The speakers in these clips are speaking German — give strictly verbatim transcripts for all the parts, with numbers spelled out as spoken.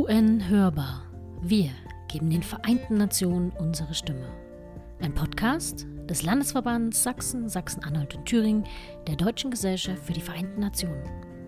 U N hörbar. Wir geben den Vereinten Nationen unsere Stimme. Ein Podcast des Landesverbands Sachsen, Sachsen-Anhalt und Thüringen der Deutschen Gesellschaft für die Vereinten Nationen.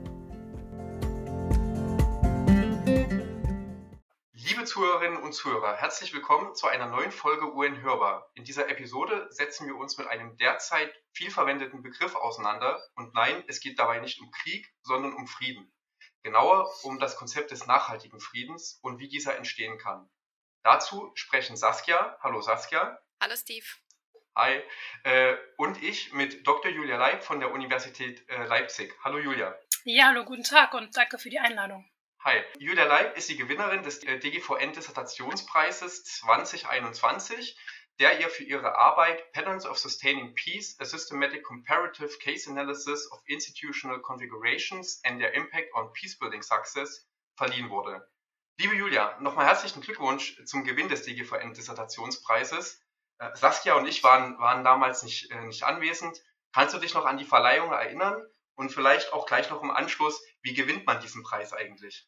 Liebe Zuhörerinnen und Zuhörer, herzlich willkommen zu einer neuen Folge U N hörbar. In dieser Episode setzen wir uns mit einem derzeit viel verwendeten Begriff auseinander. Und nein, es geht dabei nicht um Krieg, sondern um Frieden. Genauer um das Konzept des nachhaltigen Friedens und wie dieser entstehen kann. Dazu sprechen Saskia. Hallo Saskia. Hallo Steve. Hi. Äh, und ich mit Doktor Julia Leib von der Universität äh, Leipzig. Hallo Julia. Ja, hallo, guten Tag und danke für die Einladung. Hi. Julia Leib ist die Gewinnerin des D G V N-Dissertationspreises zwanzig einundzwanzig, der ihr für ihre Arbeit Patterns of Sustaining Peace, a Systematic Comparative Case Analysis of Institutional Configurations and their Impact on Peacebuilding Success verliehen wurde. Liebe Julia, nochmal herzlichen Glückwunsch zum Gewinn des D G V N-Dissertationspreises. Äh, Saskia und ich waren, waren damals nicht, äh, nicht anwesend. Kannst du dich noch an die Verleihung erinnern? Und vielleicht auch gleich noch im Anschluss, wie gewinnt man diesen Preis eigentlich?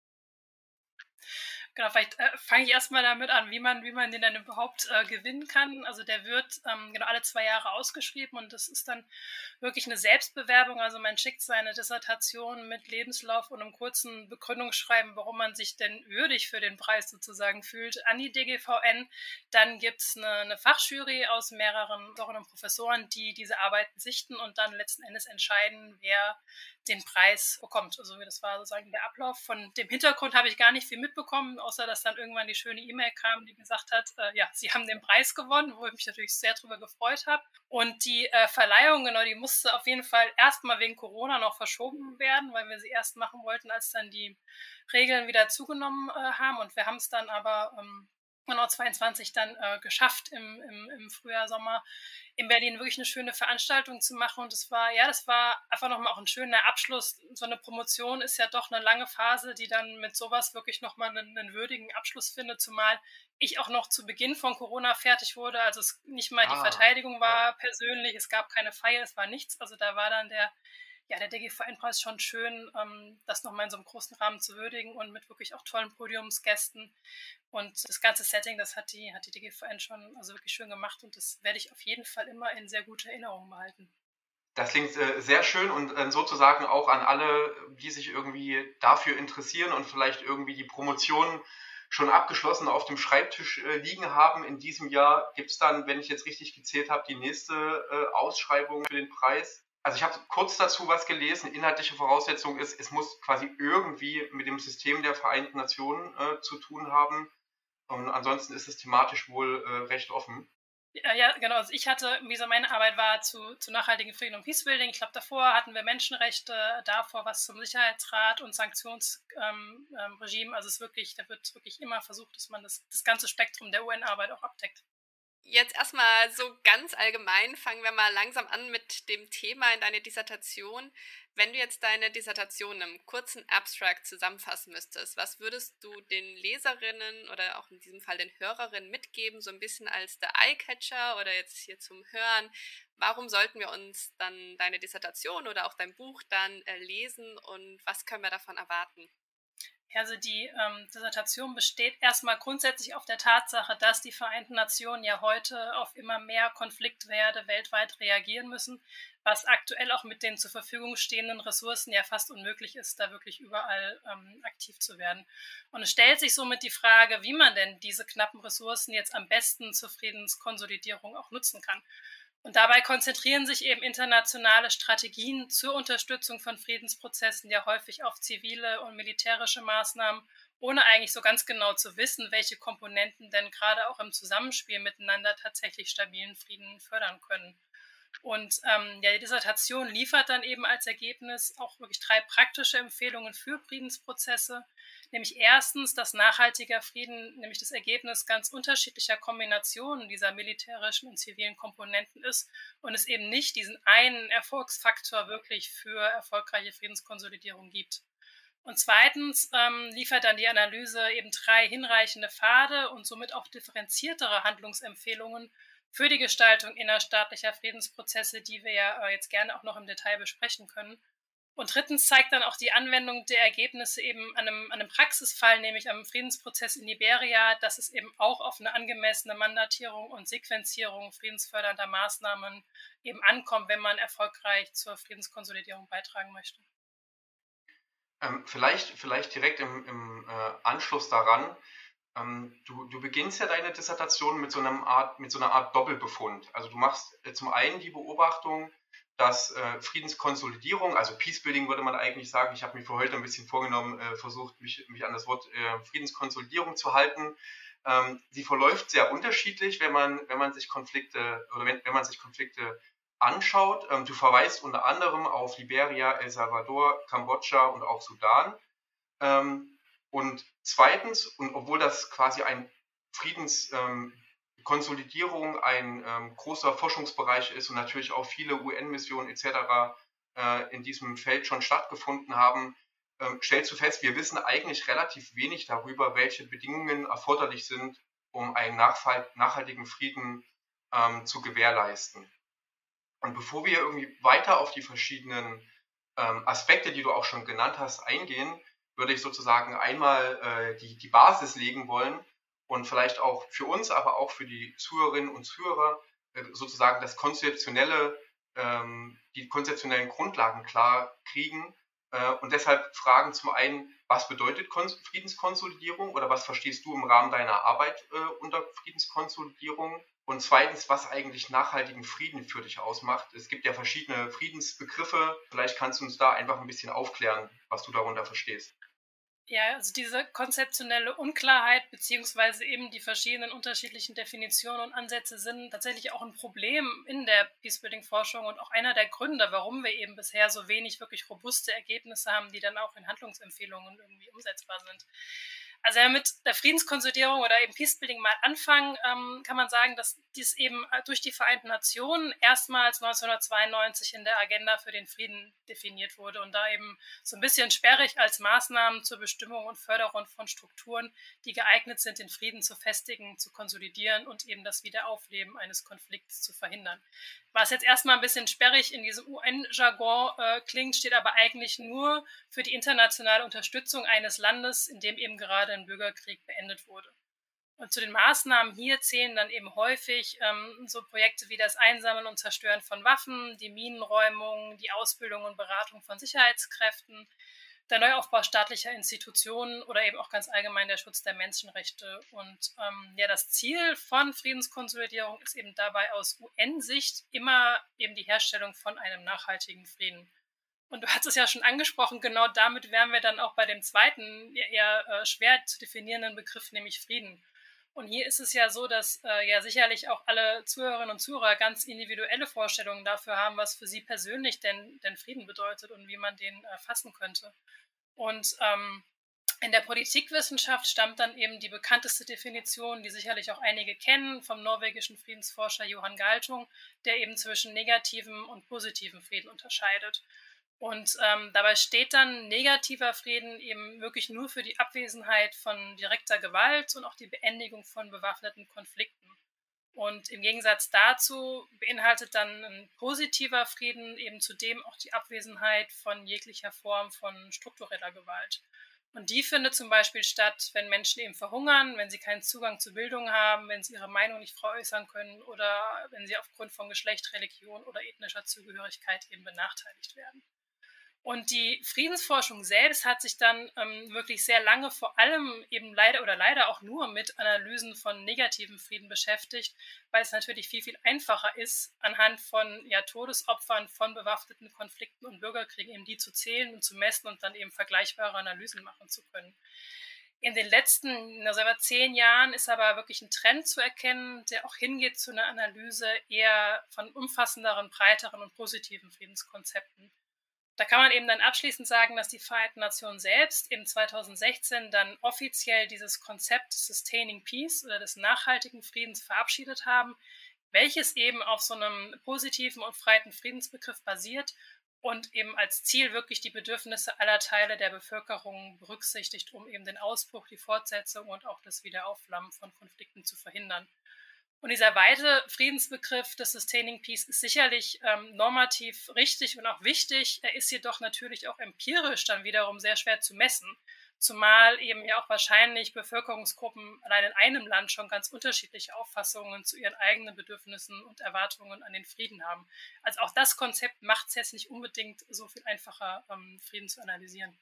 Genau, vielleicht äh, fange ich erstmal damit an, wie man, wie man den dann überhaupt äh, gewinnen kann. Also der wird ähm, genau alle zwei Jahre ausgeschrieben und das ist dann wirklich eine Selbstbewerbung. Also man schickt seine Dissertation mit Lebenslauf und einem kurzen Begründungsschreiben, warum man sich denn würdig für den Preis sozusagen fühlt, an die D G V N. Dann gibt es eine, eine Fachjury aus mehreren Professoren und Professoren, die diese Arbeiten sichten und dann letzten Endes entscheiden, wer den Preis bekommt. Also das war sozusagen der Ablauf. Von dem Hintergrund habe ich gar nicht viel mitbekommen, außer dass dann irgendwann die schöne E-Mail kam, die gesagt hat, äh, ja, sie haben den Preis gewonnen, wo ich mich natürlich sehr drüber gefreut habe. Und die äh, Verleihung, genau, die musste auf jeden Fall erstmal wegen Corona noch verschoben werden, weil wir sie erst machen wollten, als dann die Regeln wieder zugenommen äh, haben. Und wir haben es dann aber ähm, genau zweiundzwanzig dann äh, geschafft, im, im, im Frühjahr, Sommer in Berlin wirklich eine schöne Veranstaltung zu machen. Und das war, ja, das war einfach nochmal auch ein schöner Abschluss. So eine Promotion ist ja doch eine lange Phase, die dann mit sowas wirklich nochmal einen, einen würdigen Abschluss findet, zumal ich auch noch zu Beginn von Corona fertig wurde. Also es nicht mal die Ah, Verteidigung war ja. persönlich, es gab keine Feier, es war nichts. Also da war dann der Ja, der D G V N-Preis schon schön, ähm, das nochmal in so einem großen Rahmen zu würdigen und mit wirklich auch tollen Podiumsgästen. Und das ganze Setting, das hat die, hat die D G V N schon also wirklich schön gemacht und das werde ich auf jeden Fall immer in sehr guter Erinnerung behalten. Das klingt äh, sehr schön und äh, sozusagen auch an alle, die sich irgendwie dafür interessieren und vielleicht irgendwie die Promotion schon abgeschlossen auf dem Schreibtisch äh, liegen haben. In diesem Jahr gibt es dann, wenn ich jetzt richtig gezählt habe, die nächste äh, Ausschreibung für den Preis. Also ich habe kurz dazu was gelesen. Inhaltliche Voraussetzung ist, es muss quasi irgendwie mit dem System der Vereinten Nationen äh, zu tun haben. Und ansonsten ist es thematisch wohl äh, recht offen. Ja, ja, genau. Also ich hatte, wie gesagt, meine Arbeit war zu, zu nachhaltigen Frieden und Peacebuilding. Ich glaube, davor hatten wir Menschenrechte, davor was zum Sicherheitsrat und Sanktionsregime. Ähm, ähm, also es ist wirklich, da wird wirklich immer versucht, dass man das, das ganze Spektrum der U N-Arbeit auch abdeckt. Jetzt erstmal so ganz allgemein, fangen wir mal langsam an mit dem Thema in deiner Dissertation. Wenn du jetzt deine Dissertation im kurzen Abstract zusammenfassen müsstest, was würdest du den Leserinnen oder auch in diesem Fall den Hörerinnen mitgeben, so ein bisschen als der Eyecatcher oder jetzt hier zum Hören? Warum sollten wir uns dann deine Dissertation oder auch dein Buch dann äh, lesen und was können wir davon erwarten? Also die ähm, Dissertation besteht erstmal grundsätzlich auf der Tatsache, dass die Vereinten Nationen ja heute auf immer mehr Konfliktwerte weltweit reagieren müssen, was aktuell auch mit den zur Verfügung stehenden Ressourcen ja fast unmöglich ist, da wirklich überall ähm, aktiv zu werden. Und es stellt sich somit die Frage, wie man denn diese knappen Ressourcen jetzt am besten zur Friedenskonsolidierung auch nutzen kann. Und dabei konzentrieren sich eben internationale Strategien zur Unterstützung von Friedensprozessen ja häufig auf zivile und militärische Maßnahmen, ohne eigentlich so ganz genau zu wissen, welche Komponenten denn gerade auch im Zusammenspiel miteinander tatsächlich stabilen Frieden fördern können. Und ähm, ja, die Dissertation liefert dann eben als Ergebnis auch wirklich drei praktische Empfehlungen für Friedensprozesse, nämlich erstens, dass nachhaltiger Frieden nämlich das Ergebnis ganz unterschiedlicher Kombinationen dieser militärischen und zivilen Komponenten ist und es eben nicht diesen einen Erfolgsfaktor wirklich für erfolgreiche Friedenskonsolidierung gibt. Und zweitens ähm, liefert dann die Analyse eben drei hinreichende Pfade und somit auch differenziertere Handlungsempfehlungen für die Gestaltung innerstaatlicher Friedensprozesse, die wir ja äh, jetzt gerne auch noch im Detail besprechen können. Und drittens zeigt dann auch die Anwendung der Ergebnisse eben an einem, an einem Praxisfall, nämlich am Friedensprozess in Liberia, dass es eben auch auf eine angemessene Mandatierung und Sequenzierung friedensfördernder Maßnahmen eben ankommt, wenn man erfolgreich zur Friedenskonsolidierung beitragen möchte. Ähm, vielleicht, vielleicht direkt im, im äh, Anschluss daran, ähm, du, du beginnst ja deine Dissertation mit so, einem Art, mit so einer Art Doppelbefund. Also du machst äh, zum einen die Beobachtung, dass äh, Friedenskonsolidierung, also Peacebuilding würde man eigentlich sagen, ich habe mir für heute ein bisschen vorgenommen, äh, versucht, mich, mich an das Wort äh, Friedenskonsolidierung zu halten. Ähm, sie verläuft sehr unterschiedlich, wenn man, wenn man sich Konflikte oder wenn, wenn man sich Konflikte anschaut. Ähm, du verweist unter anderem auf Liberia, El Salvador, Kambodscha und auch Sudan. Ähm, und zweitens, und obwohl das quasi ein Friedens ähm, Konsolidierung ein ähm, großer Forschungsbereich ist und natürlich auch viele U N-Missionen et cetera äh, in diesem Feld schon stattgefunden haben, ähm, stellst du fest, wir wissen eigentlich relativ wenig darüber, welche Bedingungen erforderlich sind, um einen nachhaltigen Frieden ähm, zu gewährleisten. Und bevor wir irgendwie weiter auf die verschiedenen ähm, Aspekte, die du auch schon genannt hast, eingehen, würde ich sozusagen einmal äh, die, die Basis legen wollen, und vielleicht auch für uns, aber auch für die Zuhörerinnen und Zuhörer äh, sozusagen das konzeptionelle, ähm, die konzeptionellen Grundlagen klar kriegen äh, und deshalb fragen zum einen, was bedeutet Kon- Friedenskonsolidierung oder was verstehst du im Rahmen deiner Arbeit äh, unter Friedenskonsolidierung? Und zweitens, was eigentlich nachhaltigen Frieden für dich ausmacht. Es gibt ja verschiedene Friedensbegriffe. Vielleicht kannst du uns da einfach ein bisschen aufklären, was du darunter verstehst. Ja, also diese konzeptionelle Unklarheit beziehungsweise eben die verschiedenen unterschiedlichen Definitionen und Ansätze sind tatsächlich auch ein Problem in der Peacebuilding-Forschung und auch einer der Gründe, warum wir eben bisher so wenig wirklich robuste Ergebnisse haben, die dann auch in Handlungsempfehlungen irgendwie umsetzbar sind. Also wenn wir mit der Friedenskonsolidierung oder eben Peacebuilding mal anfangen, ähm, kann man sagen, dass dies eben durch die Vereinten Nationen erstmals neunzehnhundertzweiundneunzig in der Agenda für den Frieden definiert wurde und da eben so ein bisschen sperrig als Maßnahmen zur Bestimmung und Förderung von Strukturen, die geeignet sind, den Frieden zu festigen, zu konsolidieren und eben das Wiederaufleben eines Konflikts zu verhindern. Was jetzt erstmal ein bisschen sperrig in diesem U N-Jargon äh, klingt, steht aber eigentlich nur für die internationale Unterstützung eines Landes, in dem eben gerade ein Bürgerkrieg beendet wurde. Und zu den Maßnahmen hier zählen dann eben häufig ähm, so Projekte wie das Einsammeln und Zerstören von Waffen, die Minenräumung, die Ausbildung und Beratung von Sicherheitskräften, der Neuaufbau staatlicher Institutionen oder eben auch ganz allgemein der Schutz der Menschenrechte. Und ähm, ja, das Ziel von Friedenskonsolidierung ist eben dabei aus U N-Sicht immer eben die Herstellung von einem nachhaltigen Frieden. Und du hast es ja schon angesprochen, genau damit wären wir dann auch bei dem zweiten, eher äh, schwer zu definierenden Begriff, nämlich Frieden. Und hier ist es ja so, dass äh, ja sicherlich auch alle Zuhörerinnen und Zuhörer ganz individuelle Vorstellungen dafür haben, was für sie persönlich denn, denn Frieden bedeutet und wie man den äh, fassen könnte. Und ähm, in der Politikwissenschaft stammt dann eben die bekannteste Definition, die sicherlich auch einige kennen, vom norwegischen Friedensforscher Johan Galtung, der eben zwischen negativem und positivem Frieden unterscheidet. Und ähm, dabei steht dann negativer Frieden eben wirklich nur für die Abwesenheit von direkter Gewalt und auch die Beendigung von bewaffneten Konflikten. Und im Gegensatz dazu beinhaltet dann ein positiver Frieden eben zudem auch die Abwesenheit von jeglicher Form von struktureller Gewalt. Und die findet zum Beispiel statt, wenn Menschen eben verhungern, wenn sie keinen Zugang zu Bildung haben, wenn sie ihre Meinung nicht frei äußern können oder wenn sie aufgrund von Geschlecht, Religion oder ethnischer Zugehörigkeit eben benachteiligt werden. Und die Friedensforschung selbst hat sich dann ähm, wirklich sehr lange vor allem eben leider oder leider auch nur mit Analysen von negativem Frieden beschäftigt, weil es natürlich viel, viel einfacher ist, anhand von ja, Todesopfern von bewaffneten Konflikten und Bürgerkriegen eben die zu zählen und zu messen und dann eben vergleichbare Analysen machen zu können. In den letzten also über zehn Jahren ist aber wirklich ein Trend zu erkennen, der auch hingeht zu einer Analyse eher von umfassenderen, breiteren und positiven Friedenskonzepten. Da kann man eben dann abschließend sagen, dass die Vereinten Nationen selbst eben zweitausendsechzehn dann offiziell dieses Konzept Sustaining Peace oder des nachhaltigen Friedens verabschiedet haben, welches eben auf so einem positiven und freien Friedensbegriff basiert und eben als Ziel wirklich die Bedürfnisse aller Teile der Bevölkerung berücksichtigt, um eben den Ausbruch, die Fortsetzung und auch das Wiederaufflammen von Konflikten zu verhindern. Und dieser weite Friedensbegriff des Sustaining Peace ist sicherlich ähm, normativ richtig und auch wichtig. Er ist jedoch natürlich auch empirisch dann wiederum sehr schwer zu messen. Zumal eben ja auch wahrscheinlich Bevölkerungsgruppen allein in einem Land schon ganz unterschiedliche Auffassungen zu ihren eigenen Bedürfnissen und Erwartungen an den Frieden haben. Also auch das Konzept macht es jetzt nicht unbedingt so viel einfacher, ähm, Frieden zu analysieren.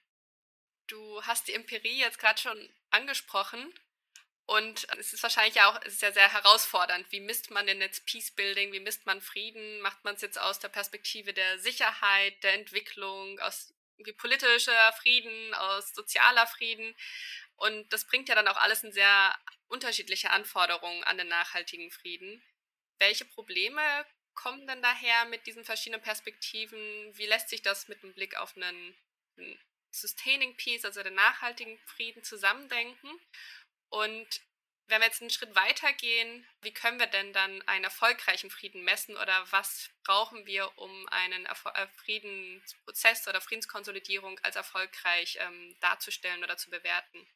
Du hast die Empirie jetzt gerade schon angesprochen. Und es ist wahrscheinlich ja auch, es ist ja sehr herausfordernd. Wie misst man denn jetzt Peacebuilding? Wie misst man Frieden? Macht man es jetzt aus der Perspektive der Sicherheit, der Entwicklung, aus wie politischer Frieden, aus sozialer Frieden? Und das bringt ja dann auch alles in sehr unterschiedliche Anforderungen an den nachhaltigen Frieden. Welche Probleme kommen denn daher mit diesen verschiedenen Perspektiven? Wie lässt sich das mit dem Blick auf einen, einen Sustaining Peace, also den nachhaltigen Frieden, zusammendenken? Und wenn wir jetzt einen Schritt weiter gehen, wie können wir denn dann einen erfolgreichen Frieden messen oder was brauchen wir, um einen Erfol- Friedensprozess oder Friedenskonsolidierung als erfolgreich ähm, darzustellen oder zu bewerten?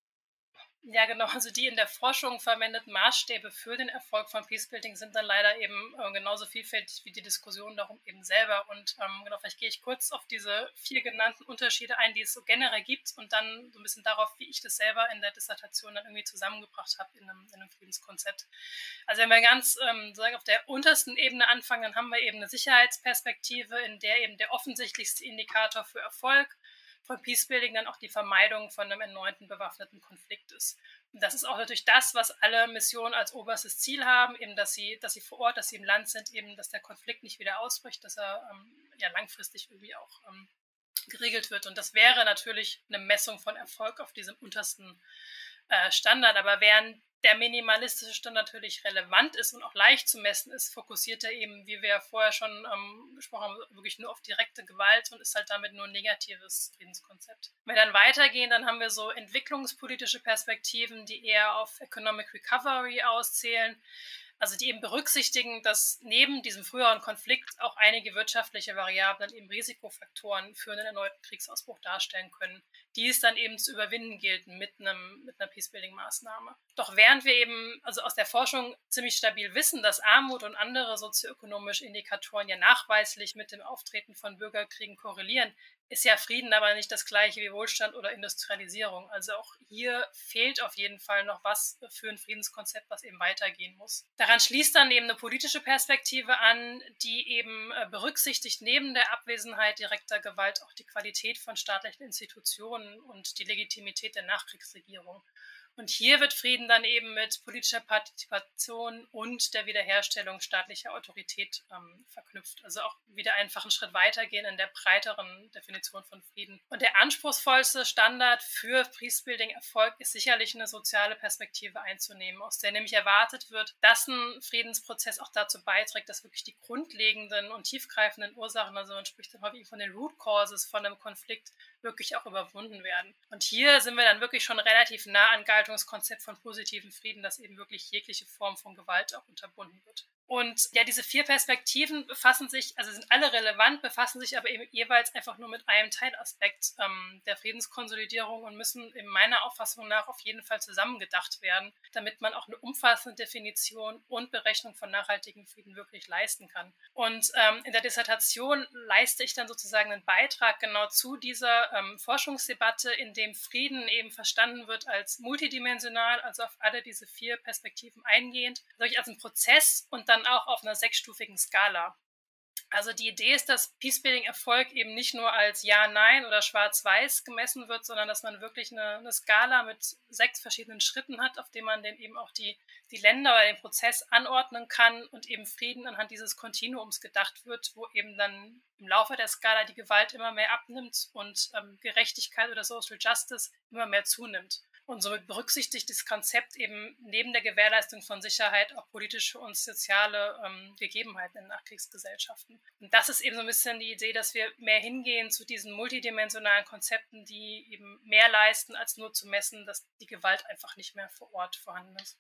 Ja, genau. Also die in der Forschung verwendeten Maßstäbe für den Erfolg von Peacebuilding sind dann leider eben äh, genauso vielfältig wie die Diskussion darum eben selber. Und ähm, genau, vielleicht gehe ich kurz auf diese vier genannten Unterschiede ein, die es so generell gibt und dann so ein bisschen darauf, wie ich das selber in der Dissertation dann irgendwie zusammengebracht habe in einem, in einem Friedenskonzept. Also wenn wir ganz ähm, sagen, auf der untersten Ebene anfangen, dann haben wir eben eine Sicherheitsperspektive, in der eben der offensichtlichste Indikator für Erfolg von Peacebuilding dann auch die Vermeidung von einem erneuten bewaffneten Konflikt ist. Und das ist auch natürlich das, was alle Missionen als oberstes Ziel haben, eben, dass sie, dass sie vor Ort, dass sie im Land sind, eben, dass der Konflikt nicht wieder ausbricht, dass er ähm, ja langfristig irgendwie auch ähm, geregelt wird. Und das wäre natürlich eine Messung von Erfolg auf diesem untersten äh, Standard. Aber während der minimalistische Standard natürlich relevant ist und auch leicht zu messen ist, fokussiert er eben, wie wir ja vorher schon ähm, gesprochen haben, wirklich nur auf direkte Gewalt und ist halt damit nur ein negatives Friedenskonzept. Wenn wir dann weitergehen, dann haben wir so entwicklungspolitische Perspektiven, die eher auf Economic Recovery auszählen, also die eben berücksichtigen, dass neben diesem früheren Konflikt auch einige wirtschaftliche Variablen eben Risikofaktoren für einen erneuten Kriegsausbruch darstellen können, die es dann eben zu überwinden gilt mit einem mit einer Peacebuilding-Maßnahme. Doch während wir eben also aus der Forschung ziemlich stabil wissen, dass Armut und andere sozioökonomische Indikatoren ja nachweislich mit dem Auftreten von Bürgerkriegen korrelieren, ist ja Frieden aber nicht das gleiche wie Wohlstand oder Industrialisierung. Also auch hier fehlt auf jeden Fall noch was für ein Friedenskonzept, was eben weitergehen muss. Daran schließt dann eben eine politische Perspektive an, die eben berücksichtigt neben der Abwesenheit direkter Gewalt auch die Qualität von staatlichen Institutionen und die Legitimität der Nachkriegsregierung. Und hier wird Frieden dann eben mit politischer Partizipation und der Wiederherstellung staatlicher Autorität ähm, verknüpft. Also auch wieder einfach einen Schritt weitergehen in der breiteren Definition von Frieden. Und der anspruchsvollste Standard für Peacebuilding-Erfolg ist sicherlich eine soziale Perspektive einzunehmen, aus der nämlich erwartet wird, dass ein Friedensprozess auch dazu beiträgt, dass wirklich die grundlegenden und tiefgreifenden Ursachen, also man spricht dann häufig von den Root Causes von einem Konflikt, wirklich auch überwunden werden. Und hier sind wir dann wirklich schon relativ nah an Galtungskonzept von positivem Frieden, dass eben wirklich jegliche Form von Gewalt auch unterbunden wird. Und ja, diese vier Perspektiven befassen sich, also sind alle relevant, befassen sich aber eben jeweils einfach nur mit einem Teilaspekt ähm, der Friedenskonsolidierung und müssen in meiner Auffassung nach auf jeden Fall zusammengedacht werden, damit man auch eine umfassende Definition und Berechnung von nachhaltigem Frieden wirklich leisten kann. Und ähm, in der Dissertation leiste ich dann sozusagen einen Beitrag genau zu dieser ähm, Forschungsdebatte, in dem Frieden eben verstanden wird als multidimensional, also auf alle diese vier Perspektiven eingehend, wirklich als ein Prozess und dann auch auf einer sechsstufigen Skala. Also die Idee ist, dass Peacebuilding-Erfolg eben nicht nur als Ja, Nein oder Schwarz-Weiß gemessen wird, sondern dass man wirklich eine, eine Skala mit sechs verschiedenen Schritten hat, auf dem man dann eben auch die, die Länder oder den Prozess anordnen kann und eben Frieden anhand dieses Kontinuums gedacht wird, wo eben dann im Laufe der Skala die Gewalt immer mehr abnimmt und ähm, Gerechtigkeit oder Social Justice immer mehr zunimmt. Und somit berücksichtigt das Konzept eben neben der Gewährleistung von Sicherheit auch politische und soziale ähm, Gegebenheiten in Nachkriegsgesellschaften. Und das ist eben so ein bisschen die Idee, dass wir mehr hingehen zu diesen multidimensionalen Konzepten, die eben mehr leisten, als nur zu messen, dass die Gewalt einfach nicht mehr vor Ort vorhanden ist.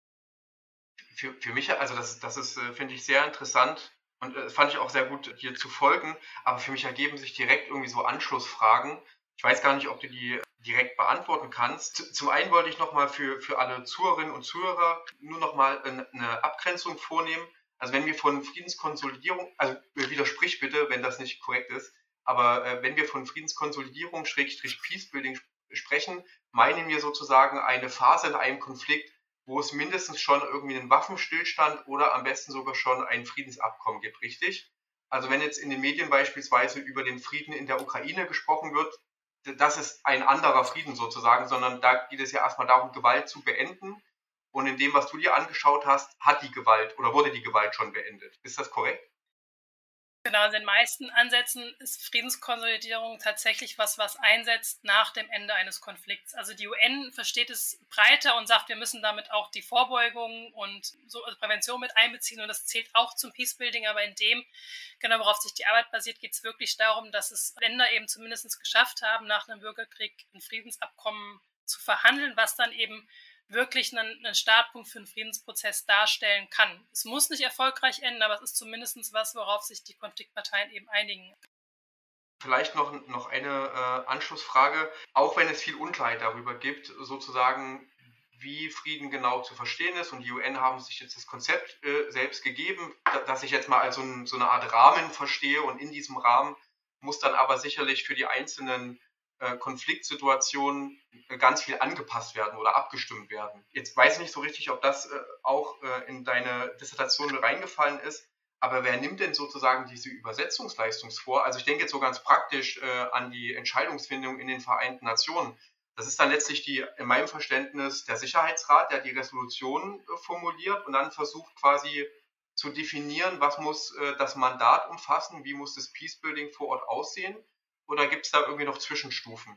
Für, für mich, also das, das ist, finde ich, sehr interessant und äh, fand ich auch sehr gut, hier zu folgen, aber für mich ergeben sich direkt irgendwie so Anschlussfragen. Ich weiß gar nicht, ob du die direkt beantworten kannst. Zum einen wollte ich nochmal für, für alle Zuhörerinnen und Zuhörer nur nochmal eine Abgrenzung vornehmen. Also wenn wir von Friedenskonsolidierung, also widersprich bitte, wenn das nicht korrekt ist, aber äh, wenn wir von Friedenskonsolidierung Schrägstrich Peacebuilding sprechen, meinen wir sozusagen eine Phase in einem Konflikt, wo es mindestens schon irgendwie einen Waffenstillstand oder am besten sogar schon ein Friedensabkommen gibt, richtig? Also wenn jetzt in den Medien beispielsweise über den Frieden in der Ukraine gesprochen wird, das ist ein anderer Frieden sozusagen, sondern da geht es ja erstmal darum, Gewalt zu beenden. Und in dem, was du dir angeschaut hast, hat die Gewalt oder wurde die Gewalt schon beendet. Ist das korrekt? Genau, in den meisten Ansätzen ist Friedenskonsolidierung tatsächlich was, was einsetzt nach dem Ende eines Konflikts. Also die U N versteht es breiter und sagt, wir müssen damit auch die Vorbeugung und so also Prävention mit einbeziehen und das zählt auch zum Peacebuilding, aber in dem, genau worauf sich die Arbeit basiert, geht es wirklich darum, dass es Länder eben zumindest geschafft haben, nach einem Bürgerkrieg ein Friedensabkommen zu verhandeln, was dann eben wirklich einen, einen Startpunkt für einen Friedensprozess darstellen kann. Es muss nicht erfolgreich enden, aber es ist zumindest was, worauf sich die Konfliktparteien eben einigen. Vielleicht noch, noch eine äh, Anschlussfrage, auch wenn es viel Unklarheit darüber gibt, sozusagen, wie Frieden genau zu verstehen ist. Und die U N haben sich jetzt das Konzept äh, selbst gegeben, dass ich jetzt mal als so, ein, so eine Art Rahmen verstehe und in diesem Rahmen muss dann aber sicherlich für die einzelnen äh, Konfliktsituationen ganz viel angepasst werden oder abgestimmt werden. Jetzt weiß ich nicht so richtig, ob das äh, auch äh, in deine Dissertation mit reingefallen ist, aber wer nimmt denn sozusagen diese Übersetzungsleistung vor? Also ich denke jetzt so ganz praktisch äh, an die Entscheidungsfindung in den Vereinten Nationen. Das ist dann letztlich die, in meinem Verständnis, der Sicherheitsrat, der die Resolution äh, formuliert und dann versucht quasi zu definieren, was muss äh, das Mandat umfassen, wie muss das Peacebuilding vor Ort aussehen, oder gibt es da irgendwie noch Zwischenstufen?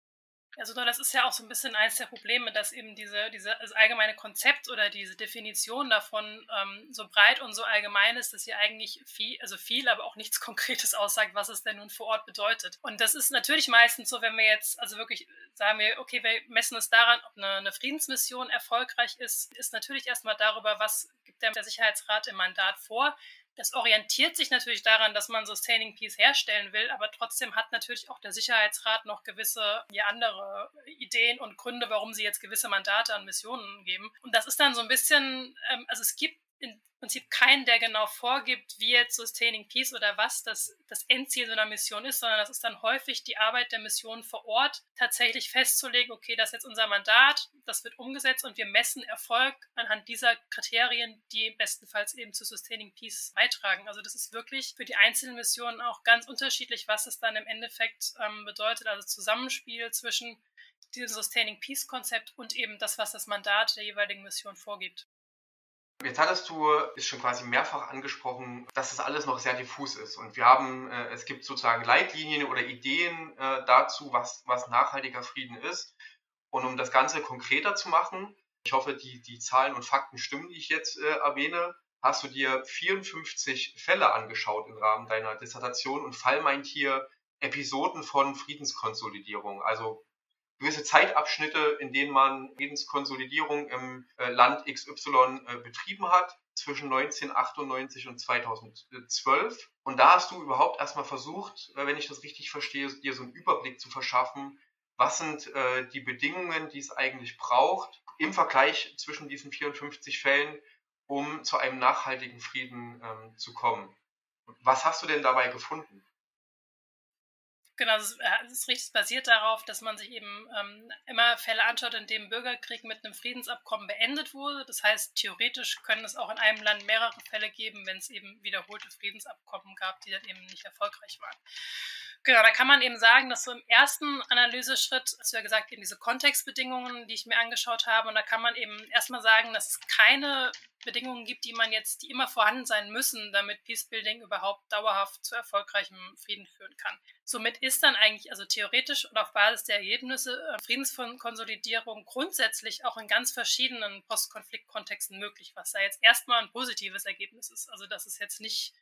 Also das ist ja auch so ein bisschen eines der Probleme, dass eben diese, diese das allgemeine Konzept oder diese Definition davon ähm, so breit und so allgemein ist, dass sie eigentlich viel, also viel, aber auch nichts Konkretes aussagt, was es denn nun vor Ort bedeutet. Und das ist natürlich meistens so, wenn wir jetzt also wirklich sagen wir, okay, wir messen es daran, ob eine, eine Friedensmission erfolgreich ist, ist natürlich erstmal darüber, was gibt der Sicherheitsrat im Mandat vor. Das orientiert sich natürlich daran, dass man Sustaining Peace herstellen will, aber trotzdem hat natürlich auch der Sicherheitsrat noch gewisse ja, andere Ideen und Gründe, warum sie jetzt gewisse Mandate an Missionen geben. Und das ist dann so ein bisschen, ähm, also es gibt im Prinzip keinen, der genau vorgibt, wie jetzt Sustaining Peace oder was das, das Endziel so einer Mission ist, sondern das ist dann häufig die Arbeit der Mission vor Ort, tatsächlich festzulegen, okay, das ist jetzt unser Mandat, das wird umgesetzt und wir messen Erfolg anhand dieser Kriterien, die bestenfalls eben zu Sustaining Peace beitragen. Also das ist wirklich für die einzelnen Missionen auch ganz unterschiedlich, was es dann im Endeffekt ähm, bedeutet, also Zusammenspiel zwischen diesem Sustaining Peace-Konzept und eben das, was das Mandat der jeweiligen Mission vorgibt. Jetzt hattest du, ist schon quasi mehrfach angesprochen, dass das alles noch sehr diffus ist. Und wir haben, äh, es gibt sozusagen Leitlinien oder Ideen äh, dazu, was, was nachhaltiger Frieden ist. Und um das Ganze konkreter zu machen, ich hoffe, die, die Zahlen und Fakten stimmen, die ich jetzt äh, erwähne, hast du dir vierundfünfzig Fälle angeschaut im Rahmen deiner Dissertation und Fall meint hier Episoden von Friedenskonsolidierung, also gewisse Zeitabschnitte, in denen man Friedenskonsolidierung im äh, Land X Y äh, betrieben hat, zwischen neunzehnhundertachtundneunzig und zweitausendzwölf. Und da hast du überhaupt erstmal versucht, äh, wenn ich das richtig verstehe, dir so einen Überblick zu verschaffen, was sind äh, die Bedingungen, die es eigentlich braucht, im Vergleich zwischen diesen vierundfünfzig Fällen, um zu einem nachhaltigen Frieden ähm, zu kommen. Was hast du denn dabei gefunden? Genau, es ist richtig basiert darauf, dass man sich eben ähm, immer Fälle anschaut, in denen Bürgerkrieg mit einem Friedensabkommen beendet wurde. Das heißt, theoretisch können es auch in einem Land mehrere Fälle geben, wenn es eben wiederholte Friedensabkommen gab, die dann eben nicht erfolgreich waren. Genau, da kann man eben sagen, dass so im ersten Analyseschritt, hast du ja gesagt, eben diese Kontextbedingungen, die ich mir angeschaut habe, und da kann man eben erstmal sagen, dass es keine Bedingungen gibt, die man jetzt, die immer vorhanden sein müssen, damit Peacebuilding überhaupt dauerhaft zu erfolgreichem Frieden führen kann. Somit ist dann eigentlich, also theoretisch und auf Basis der Ergebnisse, Friedenskonsolidierung grundsätzlich auch in ganz verschiedenen Postkonfliktkontexten möglich, was da jetzt erstmal ein positives Ergebnis ist. Also das ist jetzt nicht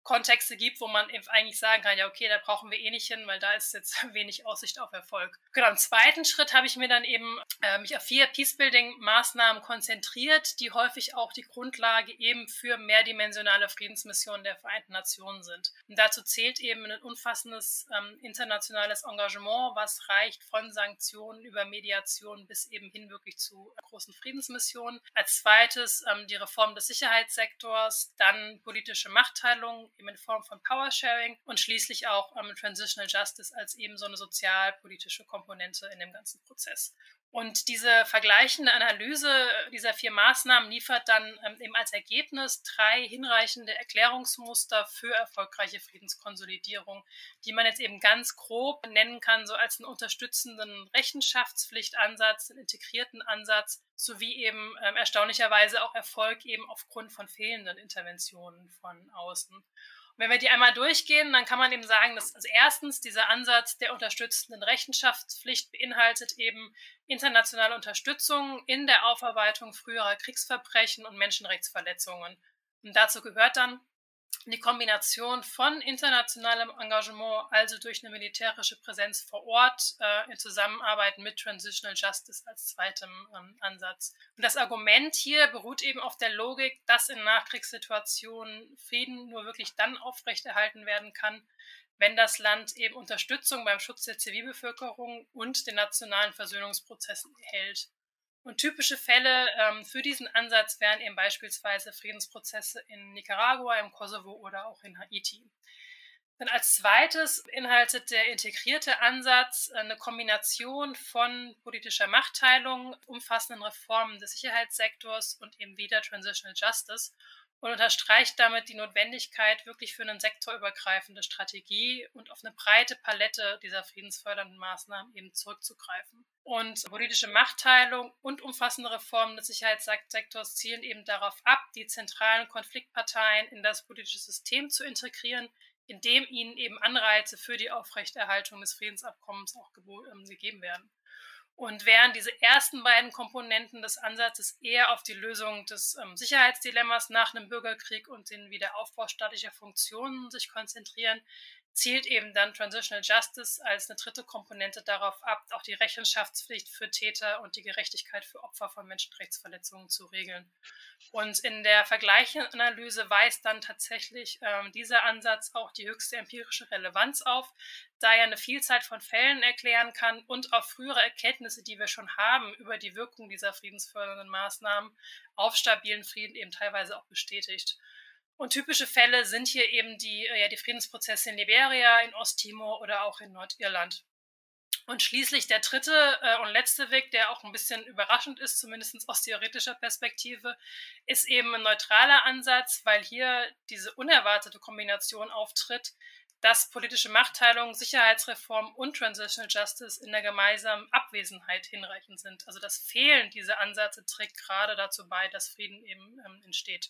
Kontexte gibt, wo man eben eigentlich sagen kann, ja okay, da brauchen wir eh nicht hin, weil da ist jetzt wenig Aussicht auf Erfolg. Genau, im zweiten Schritt habe ich mir dann eben äh, mich auf vier Peacebuilding-Maßnahmen konzentriert, die häufig auch die Grundlage eben für mehrdimensionale Friedensmissionen der Vereinten Nationen sind. Und dazu zählt eben ein umfassendes ähm, internationales Engagement, was reicht von Sanktionen über Mediation bis eben hin wirklich zu äh, großen Friedensmissionen. Als zweites ähm, die Reform des Sicherheitssektors, dann politische Machtteilung eben in Form von Power-Sharing und schließlich auch ähm, Transitional Justice als eben so eine sozialpolitische Komponente in dem ganzen Prozess. Und diese vergleichende Analyse dieser vier Maßnahmen liefert dann ähm, eben als Ergebnis drei hinreichende Erklärungsmuster für erfolgreiche Friedenskonsolidierung, die man jetzt eben ganz grob nennen kann, so als einen unterstützenden Rechenschaftspflichtansatz, einen integrierten Ansatz, sowie eben ähm, erstaunlicherweise auch Erfolg eben aufgrund von fehlenden Interventionen von außen. Und wenn wir die einmal durchgehen, dann kann man eben sagen, dass also erstens dieser Ansatz der unterstützenden Rechenschaftspflicht beinhaltet eben internationale Unterstützung in der Aufarbeitung früherer Kriegsverbrechen und Menschenrechtsverletzungen. Und dazu gehört dann die Kombination von internationalem Engagement, also durch eine militärische Präsenz vor Ort, äh, in Zusammenarbeit mit Transitional Justice als zweitem ähm, Ansatz. Und das Argument hier beruht eben auf der Logik, dass in Nachkriegssituationen Frieden nur wirklich dann aufrechterhalten werden kann, wenn das Land eben Unterstützung beim Schutz der Zivilbevölkerung und den nationalen Versöhnungsprozessen erhält. Und typische Fälle ähm, für diesen Ansatz wären eben beispielsweise Friedensprozesse in Nicaragua, im Kosovo oder auch in Haiti. Dann als zweites beinhaltet der integrierte Ansatz eine Kombination von politischer Machtteilung, umfassenden Reformen des Sicherheitssektors und eben wieder Transitional Justice und unterstreicht damit die Notwendigkeit, wirklich für eine sektorübergreifende Strategie und auf eine breite Palette dieser friedensfördernden Maßnahmen eben zurückzugreifen. Und politische Machtteilung und umfassende Reformen des Sicherheitssektors zielen eben darauf ab, die zentralen Konfliktparteien in das politische System zu integrieren, indem ihnen eben Anreize für die Aufrechterhaltung des Friedensabkommens auch gegeben werden. Und während diese ersten beiden Komponenten des Ansatzes eher auf die Lösung des ähm, Sicherheitsdilemmas nach einem Bürgerkrieg und den Wiederaufbau staatlicher Funktionen sich konzentrieren, zielt eben dann Transitional Justice als eine dritte Komponente darauf ab, auch die Rechenschaftspflicht für Täter und die Gerechtigkeit für Opfer von Menschenrechtsverletzungen zu regeln. Und in der Vergleichsanalyse weist dann tatsächlich ähm, dieser Ansatz auch die höchste empirische Relevanz auf, da er eine Vielzahl von Fällen erklären kann und auf frühere Erkenntnisse, die wir schon haben über die Wirkung dieser friedensfördernden Maßnahmen auf stabilen Frieden eben teilweise auch bestätigt. Und typische Fälle sind hier eben die, ja, die Friedensprozesse in Liberia, in Osttimor oder auch in Nordirland. Und schließlich der dritte äh, und letzte Weg, der auch ein bisschen überraschend ist, zumindest aus theoretischer Perspektive, ist eben ein neutraler Ansatz, weil hier diese unerwartete Kombination auftritt, dass politische Machtteilung, Sicherheitsreform und Transitional Justice in der gemeinsamen Abwesenheit hinreichend sind. Also das Fehlen dieser Ansätze trägt gerade dazu bei, dass Frieden eben ähm, entsteht.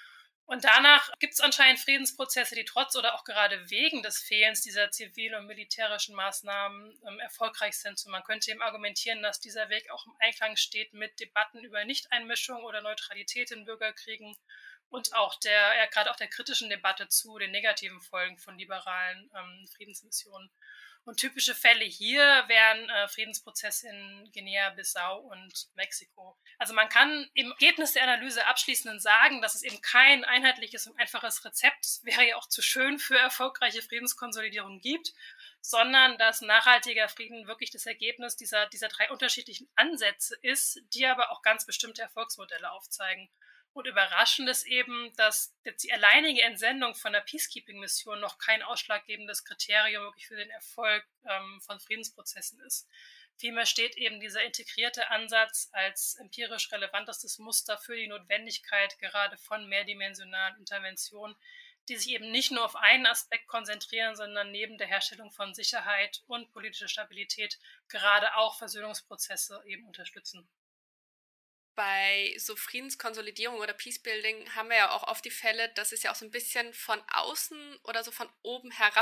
Und danach gibt es anscheinend Friedensprozesse, die trotz oder auch gerade wegen des Fehlens dieser zivil- und militärischen Maßnahmen ähm, erfolgreich sind. Und man könnte eben argumentieren, dass dieser Weg auch im Einklang steht mit Debatten über Nichteinmischung oder Neutralität in Bürgerkriegen und auch der, ja, gerade auch der kritischen Debatte zu den negativen Folgen von liberalen ähm, Friedensmissionen. Und typische Fälle hier wären äh, Friedensprozesse in Guinea-Bissau und Mexiko. Also man kann im Ergebnis der Analyse abschließend sagen, dass es eben kein einheitliches und einfaches Rezept, wäre ja auch zu schön für erfolgreiche Friedenskonsolidierung gibt, sondern dass nachhaltiger Frieden wirklich das Ergebnis dieser, dieser drei unterschiedlichen Ansätze ist, die aber auch ganz bestimmte Erfolgsmodelle aufzeigen. Und überraschend ist eben, dass jetzt die alleinige Entsendung von der Peacekeeping-Mission noch kein ausschlaggebendes Kriterium wirklich für den Erfolg ähm, von Friedensprozessen ist. Vielmehr steht eben dieser integrierte Ansatz als empirisch relevantestes Muster für die Notwendigkeit gerade von mehrdimensionalen Interventionen, die sich eben nicht nur auf einen Aspekt konzentrieren, sondern neben der Herstellung von Sicherheit und politischer Stabilität gerade auch Versöhnungsprozesse eben unterstützen. Bei so Friedenskonsolidierung oder Peacebuilding haben wir ja auch oft die Fälle, dass es ja auch so ein bisschen von außen oder so von oben herab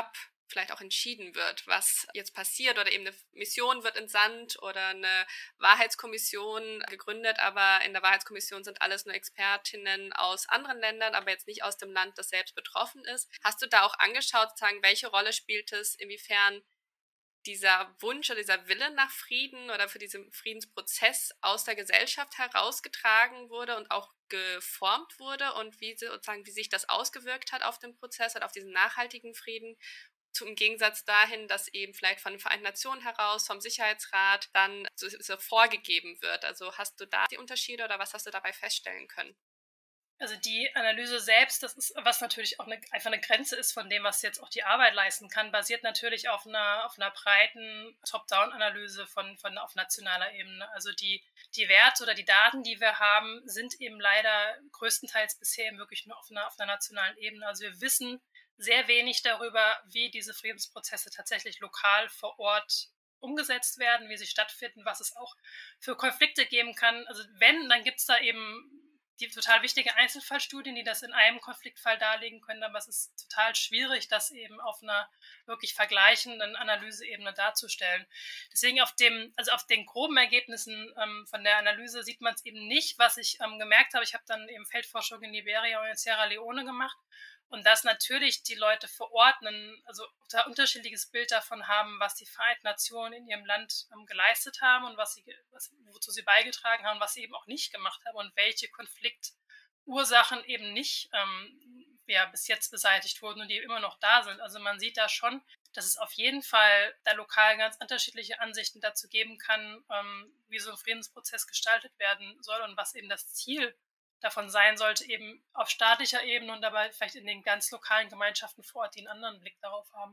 vielleicht auch entschieden wird, was jetzt passiert, oder eben eine Mission wird entsandt oder eine Wahrheitskommission gegründet, aber in der Wahrheitskommission sind alles nur Expertinnen aus anderen Ländern, aber jetzt nicht aus dem Land, das selbst betroffen ist. Hast du da auch angeschaut, sozusagen, welche Rolle spielt es, inwiefern dieser Wunsch oder dieser Wille nach Frieden oder für diesen Friedensprozess aus der Gesellschaft herausgetragen wurde und auch geformt wurde und wie sozusagen wie sich das ausgewirkt hat auf den Prozess und auf diesen nachhaltigen Frieden, zum Gegensatz dahin, dass eben vielleicht von den Vereinten Nationen heraus, vom Sicherheitsrat dann so, so vorgegeben wird. Also hast du da die Unterschiede oder was hast du dabei feststellen können? Also die Analyse selbst, das ist, was natürlich auch eine, einfach eine Grenze ist von dem, was jetzt auch die Arbeit leisten kann, basiert natürlich auf einer, auf einer breiten Top-Down-Analyse von, von auf nationaler Ebene. Also die, die Werte oder die Daten, die wir haben, sind eben leider größtenteils bisher eben wirklich nur auf einer, auf einer nationalen Ebene. Also wir wissen sehr wenig darüber, wie diese Friedensprozesse tatsächlich lokal vor Ort umgesetzt werden, wie sie stattfinden, was es auch für Konflikte geben kann. Also wenn, dann gibt es da eben die total wichtige Einzelfallstudien, die das in einem Konfliktfall darlegen können, aber es ist total schwierig, das eben auf einer wirklich vergleichenden Analyseebene darzustellen. Deswegen auf dem, also auf den groben Ergebnissen ähm, von der Analyse sieht man es eben nicht, was ich ähm, gemerkt habe. Ich habe dann eben Feldforschung in Liberia und in Sierra Leone gemacht. Und dass natürlich die Leute vor Ort ein also ein unterschiedliches Bild davon haben, was die Vereinten Nationen in ihrem Land ähm, geleistet haben und was sie, was, wozu sie beigetragen haben, was sie eben auch nicht gemacht haben und welche Konfliktursachen eben nicht ähm, ja, bis jetzt beseitigt wurden und die immer noch da sind. Also man sieht da schon, dass es auf jeden Fall da lokal ganz unterschiedliche Ansichten dazu geben kann, ähm, wie so ein Friedensprozess gestaltet werden soll und was eben das Ziel davon sein sollte, eben auf staatlicher Ebene und dabei vielleicht in den ganz lokalen Gemeinschaften vor Ort, die einen anderen Blick darauf haben.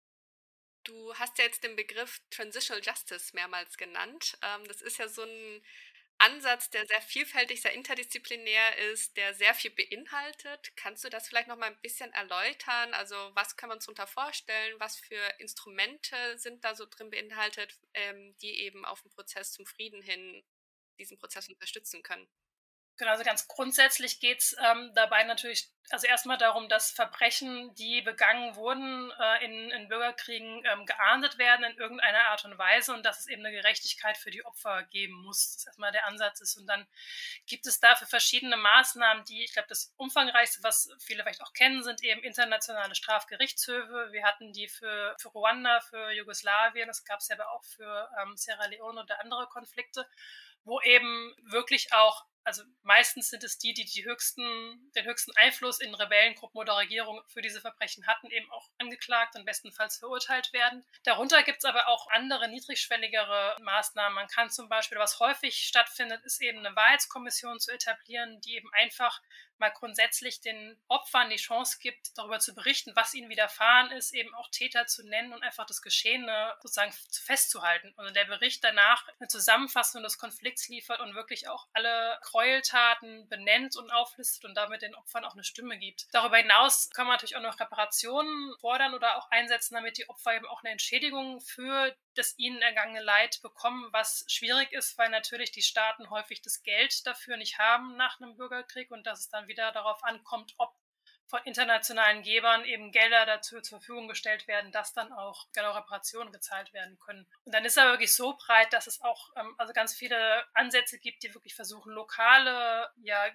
Du hast ja jetzt den Begriff Transitional Justice mehrmals genannt. Das ist ja so ein Ansatz, der sehr vielfältig, sehr interdisziplinär ist, der sehr viel beinhaltet. Kannst du das vielleicht noch mal ein bisschen erläutern? Also was können wir uns darunter vorstellen? Was für Instrumente sind da so drin beinhaltet, die eben auf den Prozess zum Frieden hin diesen Prozess unterstützen können? Genau, also ganz grundsätzlich geht es ähm, dabei natürlich also erstmal darum, dass Verbrechen, die begangen wurden, äh, in, in Bürgerkriegen ähm, geahndet werden in irgendeiner Art und Weise und dass es eben eine Gerechtigkeit für die Opfer geben muss. Das erstmal der Ansatz ist. Und dann gibt es dafür verschiedene Maßnahmen, die, ich glaube, das umfangreichste, was viele vielleicht auch kennen, sind eben internationale Strafgerichtshöfe. Wir hatten die für, für Ruanda, für Jugoslawien, das gab es aber auch für ähm, Sierra Leone oder andere Konflikte, wo eben wirklich auch also meistens sind es die, die, die höchsten, den höchsten Einfluss in Rebellengruppen oder Regierungen für diese Verbrechen hatten, eben auch angeklagt und bestenfalls verurteilt werden. Darunter gibt es aber auch andere, niedrigschwelligere Maßnahmen. Man kann zum Beispiel, was häufig stattfindet, ist eben eine Wahrheitskommission zu etablieren, die eben einfach mal grundsätzlich den Opfern die Chance gibt, darüber zu berichten, was ihnen widerfahren ist, eben auch Täter zu nennen und einfach das Geschehene sozusagen festzuhalten. Also der Bericht danach eine Zusammenfassung des Konflikts liefert und wirklich auch alle Gräueltaten benennt und auflistet und damit den Opfern auch eine Stimme gibt. Darüber hinaus kann man natürlich auch noch Reparationen fordern oder auch einsetzen, damit die Opfer eben auch eine Entschädigung für das ihnen ergangene Leid bekommen, was schwierig ist, weil natürlich die Staaten häufig das Geld dafür nicht haben nach einem Bürgerkrieg und dass es dann wieder darauf ankommt, ob von internationalen Gebern eben Gelder dazu zur Verfügung gestellt werden, dass dann auch genau Reparationen gezahlt werden können. Und dann ist er wirklich so breit, dass es auch ähm, also ganz viele Ansätze gibt, die wirklich versuchen, lokale ja,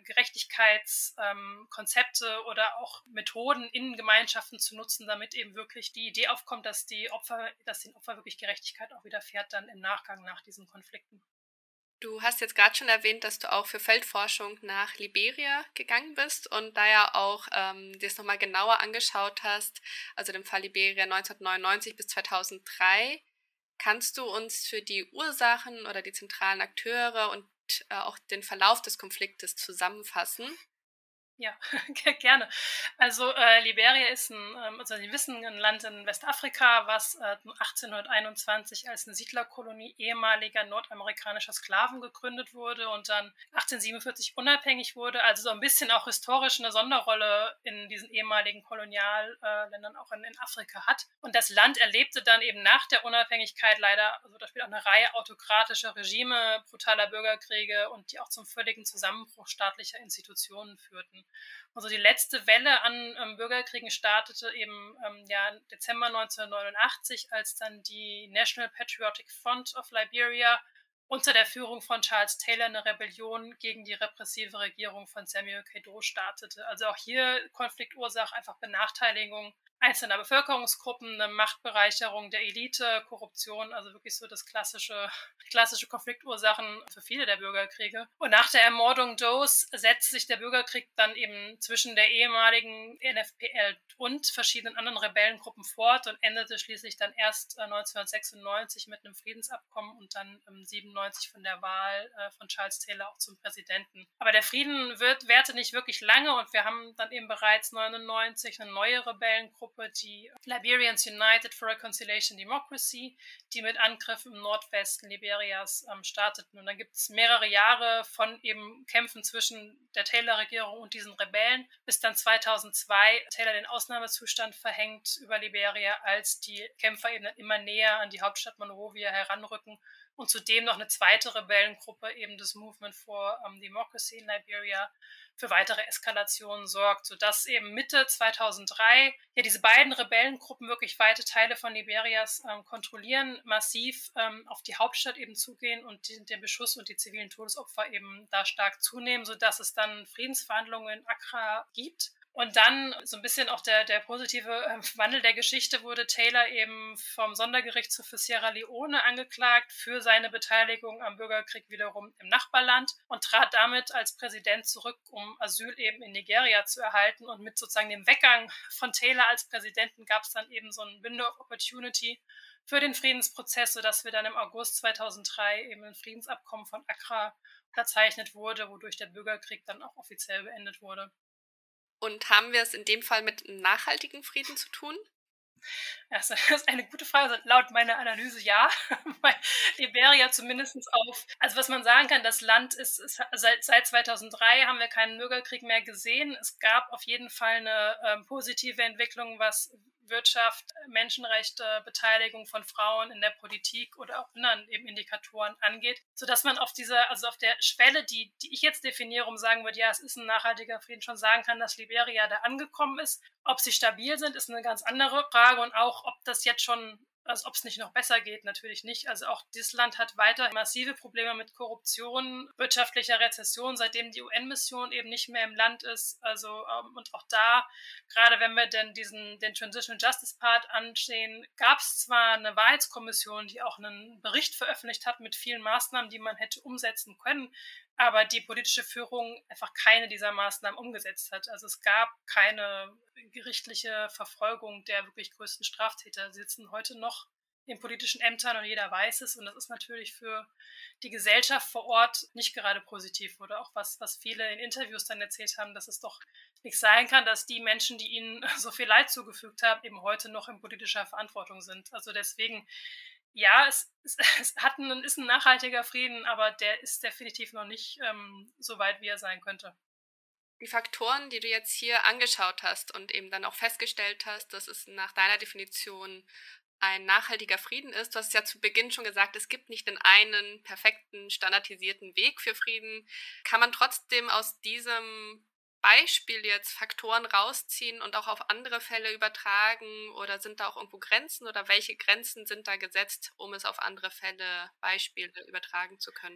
Gerechtigkeitskonzepte ähm, oder auch Methoden in Gemeinschaften zu nutzen, damit eben wirklich die Idee aufkommt, dass die Opfer, dass den Opfern wirklich Gerechtigkeit auch widerfährt dann im Nachgang nach diesen Konflikten. Du hast jetzt gerade schon erwähnt, dass du auch für Feldforschung nach Liberia gegangen bist und da ja auch ähm, dir es nochmal genauer angeschaut hast, also den Fall Liberia neunzehnhundertneunundneunzig bis zweitausenddrei. Kannst du uns für die Ursachen oder die zentralen Akteure und äh, auch den Verlauf des Konfliktes zusammenfassen? Ja, gerne. Also äh, Liberia ist ein, ähm, also Sie wissen, ein Land in Westafrika, was äh, achtzehnhunderteinundzwanzig als eine Siedlerkolonie ehemaliger nordamerikanischer Sklaven gegründet wurde und dann achtzehnhundertsiebenundvierzig unabhängig wurde, also so ein bisschen auch historisch eine Sonderrolle in diesen ehemaligen Kolonialländern äh, auch in, in Afrika hat. Und das Land erlebte dann eben nach der Unabhängigkeit leider, also Beispiel auch eine Reihe autokratischer Regime, brutaler Bürgerkriege und die auch zum völligen Zusammenbruch staatlicher Institutionen führten. Also die letzte Welle an ähm, Bürgerkriegen startete eben ähm, ja, Dezember neunzehnhundertneunundachtzig, als dann die National Patriotic Front of Liberia unter der Führung von Charles Taylor eine Rebellion gegen die repressive Regierung von Samuel Kado startete. Also auch hier Konfliktursache, einfach Benachteiligung einzelner Bevölkerungsgruppen, eine Machtbereicherung der Elite, Korruption, also wirklich so das klassische, klassische Konfliktursachen für viele der Bürgerkriege. Und nach der Ermordung Does setzt sich der Bürgerkrieg dann eben zwischen der ehemaligen N F P L und verschiedenen anderen Rebellengruppen fort und endete schließlich dann erst neunzehnhundertsechsundneunzig mit einem Friedensabkommen und dann siebenundneunzig von der Wahl von Charles Taylor auch zum Präsidenten. Aber der Frieden wird, währte nicht wirklich lange und wir haben dann eben bereits neunundneunzig eine neue Rebellengruppe, die Liberians United for Reconciliation and Democracy, die mit Angriffen im Nordwesten Liberias ähm, starteten. Und dann gibt es mehrere Jahre von eben Kämpfen zwischen der Taylor-Regierung und diesen Rebellen, bis dann zweitausendzwei Taylor den Ausnahmezustand verhängt über Liberia, als die Kämpfer eben dann immer näher an die Hauptstadt Monrovia heranrücken und zudem noch eine zweite Rebellengruppe, eben das Movement for um, Democracy in Liberia, für weitere Eskalationen sorgt, sodass eben Mitte zweitausenddrei ja diese beiden Rebellengruppen wirklich weite Teile von Liberias ähm, kontrollieren, massiv ähm, auf die Hauptstadt eben zugehen und die, den Beschuss und die zivilen Todesopfer eben da stark zunehmen, sodass es dann Friedensverhandlungen in Accra gibt. Und dann so ein bisschen auch der, der positive Wandel der Geschichte, wurde Taylor eben vom Sondergerichtshof für Sierra Leone angeklagt für seine Beteiligung am Bürgerkrieg wiederum im Nachbarland und trat damit als Präsident zurück, um Asyl eben in Nigeria zu erhalten. Und mit sozusagen dem Weggang von Taylor als Präsidenten gab es dann eben so ein Window of Opportunity für den Friedensprozess, sodass wir dann im August zweitausenddrei eben ein Friedensabkommen von Accra unterzeichnet wurde, wodurch der Bürgerkrieg dann auch offiziell beendet wurde. Und haben wir es in dem Fall mit einem nachhaltigen Frieden zu tun? Das ist eine gute Frage. Also laut meiner Analyse ja, weil Liberia zumindest auf, also was man sagen kann, das Land ist, ist seit, seit zweitausenddrei haben wir keinen Bürgerkrieg mehr gesehen. Es gab auf jeden Fall eine ähm, positive Entwicklung, was Wirtschaft, Menschenrechte, Beteiligung von Frauen in der Politik oder auch anderen eben Indikatoren angeht, sodass man auf dieser, also auf der Schwelle, die, die ich jetzt definiere, um sagen würde, ja, es ist ein nachhaltiger Frieden, schon sagen kann, dass Liberia da angekommen ist. Ob sie stabil sind, ist eine ganz andere Frage und auch, ob das jetzt schon, also ob es nicht noch besser geht, natürlich nicht. Also auch dieses Land hat weiter massive Probleme mit Korruption, wirtschaftlicher Rezession, seitdem die U N-Mission eben nicht mehr im Land ist. Also ähm, und auch da, gerade wenn wir denn diesen den Transitional Justice Part ansehen, gab es zwar eine Wahrheitskommission, die auch einen Bericht veröffentlicht hat mit vielen Maßnahmen, die man hätte umsetzen können, aber die politische Führung einfach keine dieser Maßnahmen umgesetzt hat. Also es gab keine gerichtliche Verfolgung der wirklich größten Straftäter. Sie sitzen heute noch in politischen Ämtern und jeder weiß es. Und das ist natürlich für die Gesellschaft vor Ort nicht gerade positiv. Oder auch was, was viele in Interviews dann erzählt haben, dass es doch nicht sein kann, dass die Menschen, die ihnen so viel Leid zugefügt haben, eben heute noch in politischer Verantwortung sind. Also deswegen, ja, es, es, es hat ein, ist ein nachhaltiger Frieden, aber der ist definitiv noch nicht ähm, so weit, wie er sein könnte. Die Faktoren, die du jetzt hier angeschaut hast und eben dann auch festgestellt hast, dass es nach deiner Definition ein nachhaltiger Frieden ist. Du hast ja zu Beginn schon gesagt, es gibt nicht den einen perfekten, standardisierten Weg für Frieden. Kann man trotzdem aus diesem Beispiel jetzt Faktoren rausziehen und auch auf andere Fälle übertragen oder sind da auch irgendwo Grenzen oder welche Grenzen sind da gesetzt, um es auf andere Fälle, Beispiele übertragen zu können?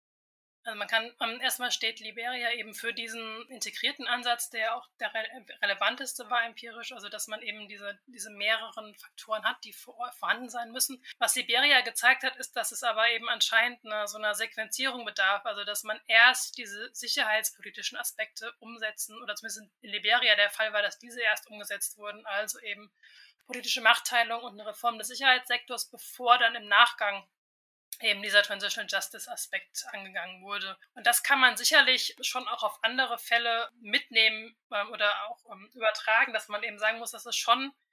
Also man kann, um, erstmal steht Liberia eben für diesen integrierten Ansatz, der auch der re- relevanteste war empirisch, also dass man eben diese, diese mehreren Faktoren hat, die vor, vorhanden sein müssen. Was Liberia gezeigt hat, ist, dass es aber eben anscheinend eine, so einer Sequenzierung bedarf, also dass man erst diese sicherheitspolitischen Aspekte umsetzen, oder zumindest in Liberia der Fall war, dass diese erst umgesetzt wurden, also eben politische Machtteilung und eine Reform des Sicherheitssektors, bevor dann im Nachgang eben dieser Transitional Justice Aspekt angegangen wurde. Und das kann man sicherlich schon auch auf andere Fälle mitnehmen ähm, oder auch ähm, übertragen, dass man eben sagen muss, dass es schon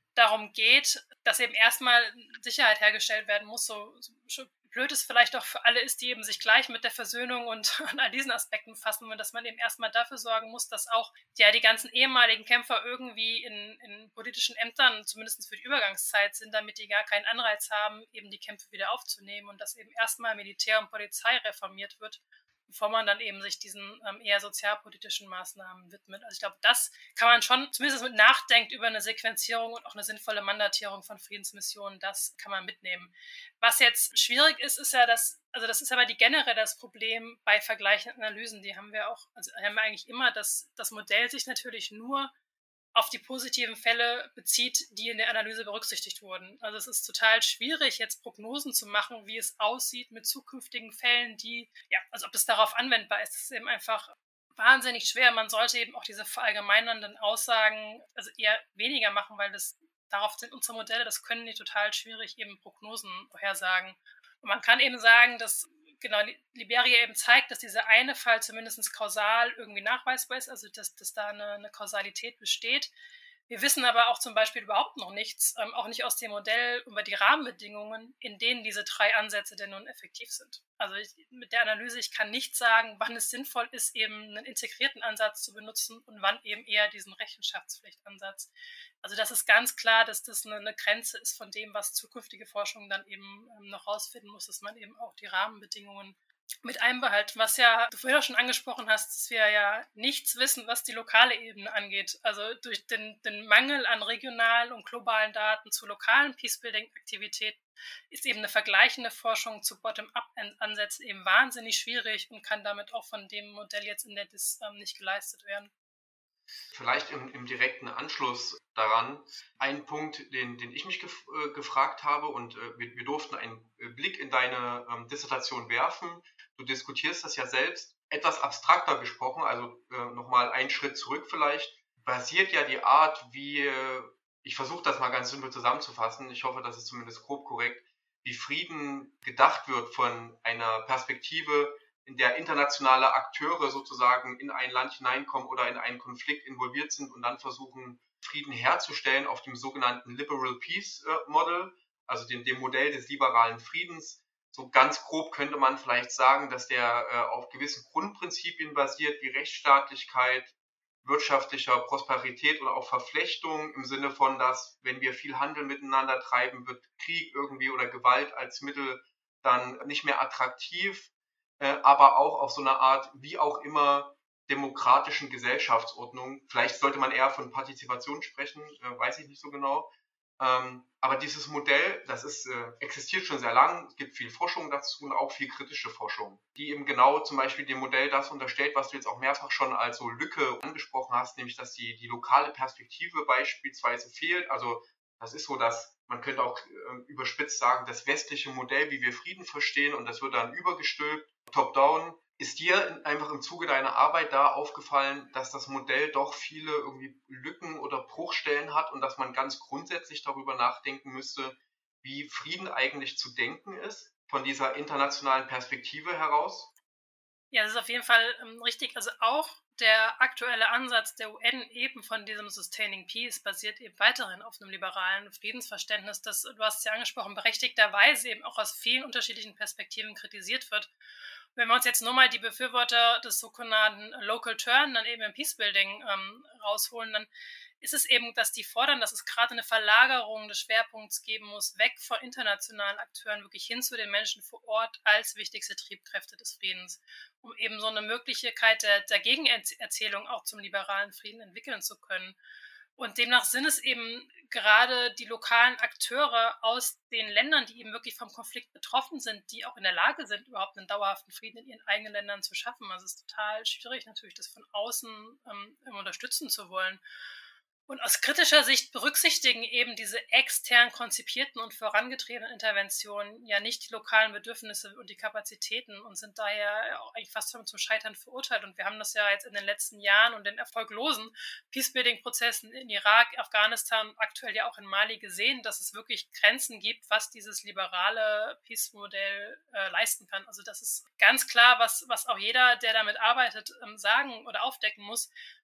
darum geht, dass eben erstmal Sicherheit hergestellt werden muss, so, so blöd es vielleicht auch für alle ist, die eben sich gleich mit der Versöhnung und an all diesen Aspekten befassen, und dass man eben erstmal dafür sorgen muss, dass auch ja, die ganzen ehemaligen Kämpfer irgendwie in, in politischen Ämtern, zumindest für die Übergangszeit, sind, damit die gar keinen Anreiz haben, eben die Kämpfe wieder aufzunehmen, und dass eben erstmal Militär und Polizei reformiert wird, bevor man dann eben sich diesen ähm, eher sozialpolitischen Maßnahmen widmet. Also ich glaube, das kann man schon, zumindest mit nachdenkt über eine Sequenzierung und auch eine sinnvolle Mandatierung von Friedensmissionen, das kann man mitnehmen. Was jetzt schwierig ist, ist ja, dass, also das ist aber die generell das Problem bei vergleichenden Analysen, die haben wir auch, also haben wir eigentlich immer, dass das Modell sich natürlich nur auf die positiven Fälle bezieht, die in der Analyse berücksichtigt wurden. Also es ist total schwierig, jetzt Prognosen zu machen, wie es aussieht mit zukünftigen Fällen, die, ja, also ob das darauf anwendbar ist, das ist eben einfach wahnsinnig schwer. Man sollte eben auch diese verallgemeinernden Aussagen also eher weniger machen, weil das, darauf sind unsere Modelle, das können die total schwierig eben Prognosen vorhersagen. Und man kann eben sagen, dass genau, Liberia eben zeigt, dass dieser eine Fall zumindest kausal irgendwie nachweisbar ist, also dass, dass da eine, eine Kausalität besteht. Wir wissen aber auch zum Beispiel überhaupt noch nichts, ähm, auch nicht aus dem Modell über die Rahmenbedingungen, in denen diese drei Ansätze denn nun effektiv sind. Also ich, mit der Analyse, ich kann nicht sagen, wann es sinnvoll ist, eben einen integrierten Ansatz zu benutzen und wann eben eher diesen Rechenschaftspflichtansatz. Also das ist ganz klar, dass das eine, eine Grenze ist von dem, was zukünftige Forschung dann eben ähm, noch rausfinden muss, dass man eben auch die Rahmenbedingungen mit einbehalten. Was ja du vorher schon angesprochen hast, dass wir ja nichts wissen, was die lokale Ebene angeht. Also durch den, den Mangel an regionalen und globalen Daten zu lokalen Peacebuilding-Aktivitäten ist eben eine vergleichende Forschung zu Bottom-up-Ansätzen eben wahnsinnig schwierig und kann damit auch von dem Modell jetzt in der D I S ähm, nicht geleistet werden. Vielleicht im, im direkten Anschluss daran ein Punkt, den, den ich mich gef äh, gefragt habe, und äh, wir, wir durften einen Blick in deine ähm, Dissertation werfen. Du diskutierst das ja selbst. Etwas abstrakter gesprochen, also äh, nochmal einen Schritt zurück vielleicht, basiert ja die Art, wie, äh, ich versuche das mal ganz simpel zusammenzufassen, ich hoffe, das ist zumindest grob korrekt, wie Frieden gedacht wird von einer Perspektive, in der internationale Akteure sozusagen in ein Land hineinkommen oder in einen Konflikt involviert sind und dann versuchen, Frieden herzustellen auf dem sogenannten Liberal Peace Model, also dem, dem Modell des liberalen Friedens. So ganz grob könnte man vielleicht sagen, dass der äh, auf gewissen Grundprinzipien basiert, wie Rechtsstaatlichkeit, wirtschaftlicher Prosperität oder auch Verflechtung im Sinne von, dass, wenn wir viel Handel miteinander treiben, wird Krieg irgendwie oder Gewalt als Mittel dann nicht mehr attraktiv, äh, aber auch auf so eine Art, wie auch immer, demokratischen Gesellschaftsordnung. Vielleicht sollte man eher von Partizipation sprechen, äh, weiß ich nicht so genau. Ähm, aber dieses Modell, das ist, äh, existiert schon sehr lang. Es gibt viel Forschung dazu und auch viel kritische Forschung, die eben genau zum Beispiel dem Modell das unterstellt, was du jetzt auch mehrfach schon als so Lücke angesprochen hast, nämlich dass die, die lokale Perspektive beispielsweise fehlt. Also das ist so, dass man könnte auch äh, überspitzt sagen, das westliche Modell, wie wir Frieden verstehen, und das wird dann übergestülpt, top-down. Ist dir einfach im Zuge deiner Arbeit da aufgefallen, dass das Modell doch viele irgendwie Lücken oder Bruchstellen hat und dass man ganz grundsätzlich darüber nachdenken müsste, wie Frieden eigentlich zu denken ist, von dieser internationalen Perspektive heraus? Ja, das ist auf jeden Fall ähm, richtig. Also auch der aktuelle Ansatz der U N eben von diesem Sustaining Peace basiert eben weiterhin auf einem liberalen Friedensverständnis, das, du hast es ja angesprochen, berechtigterweise eben auch aus vielen unterschiedlichen Perspektiven kritisiert wird. Wenn wir uns jetzt nur mal die Befürworter des sogenannten Local Turn dann eben im Peacebuilding ähm, rausholen, dann ist es eben, dass die fordern, dass es gerade eine Verlagerung des Schwerpunkts geben muss, weg von internationalen Akteuren, wirklich hin zu den Menschen vor Ort als wichtigste Triebkräfte des Friedens, um eben so eine Möglichkeit der, der Gegenerzählung auch zum liberalen Frieden entwickeln zu können. Und demnach sind es eben gerade die lokalen Akteure aus den Ländern, die eben wirklich vom Konflikt betroffen sind, die auch in der Lage sind, überhaupt einen dauerhaften Frieden in ihren eigenen Ländern zu schaffen. Also es ist total schwierig natürlich, das von außen ähm, unterstützen zu wollen. Und aus kritischer Sicht berücksichtigen eben diese extern konzipierten und vorangetriebenen Interventionen ja nicht die lokalen Bedürfnisse und die Kapazitäten und sind daher auch eigentlich fast zum Scheitern verurteilt. Und wir haben das ja jetzt in den letzten Jahren und den erfolglosen Peacebuilding-Prozessen in Irak, Afghanistan und aktuell ja auch in Mali gesehen, dass es wirklich Grenzen gibt, was dieses liberale Peace-Modell äh, leisten kann. Also das ist ganz klar, was, was auch jeder, der damit arbeitet, ähm, sagen oder aufdecken muss.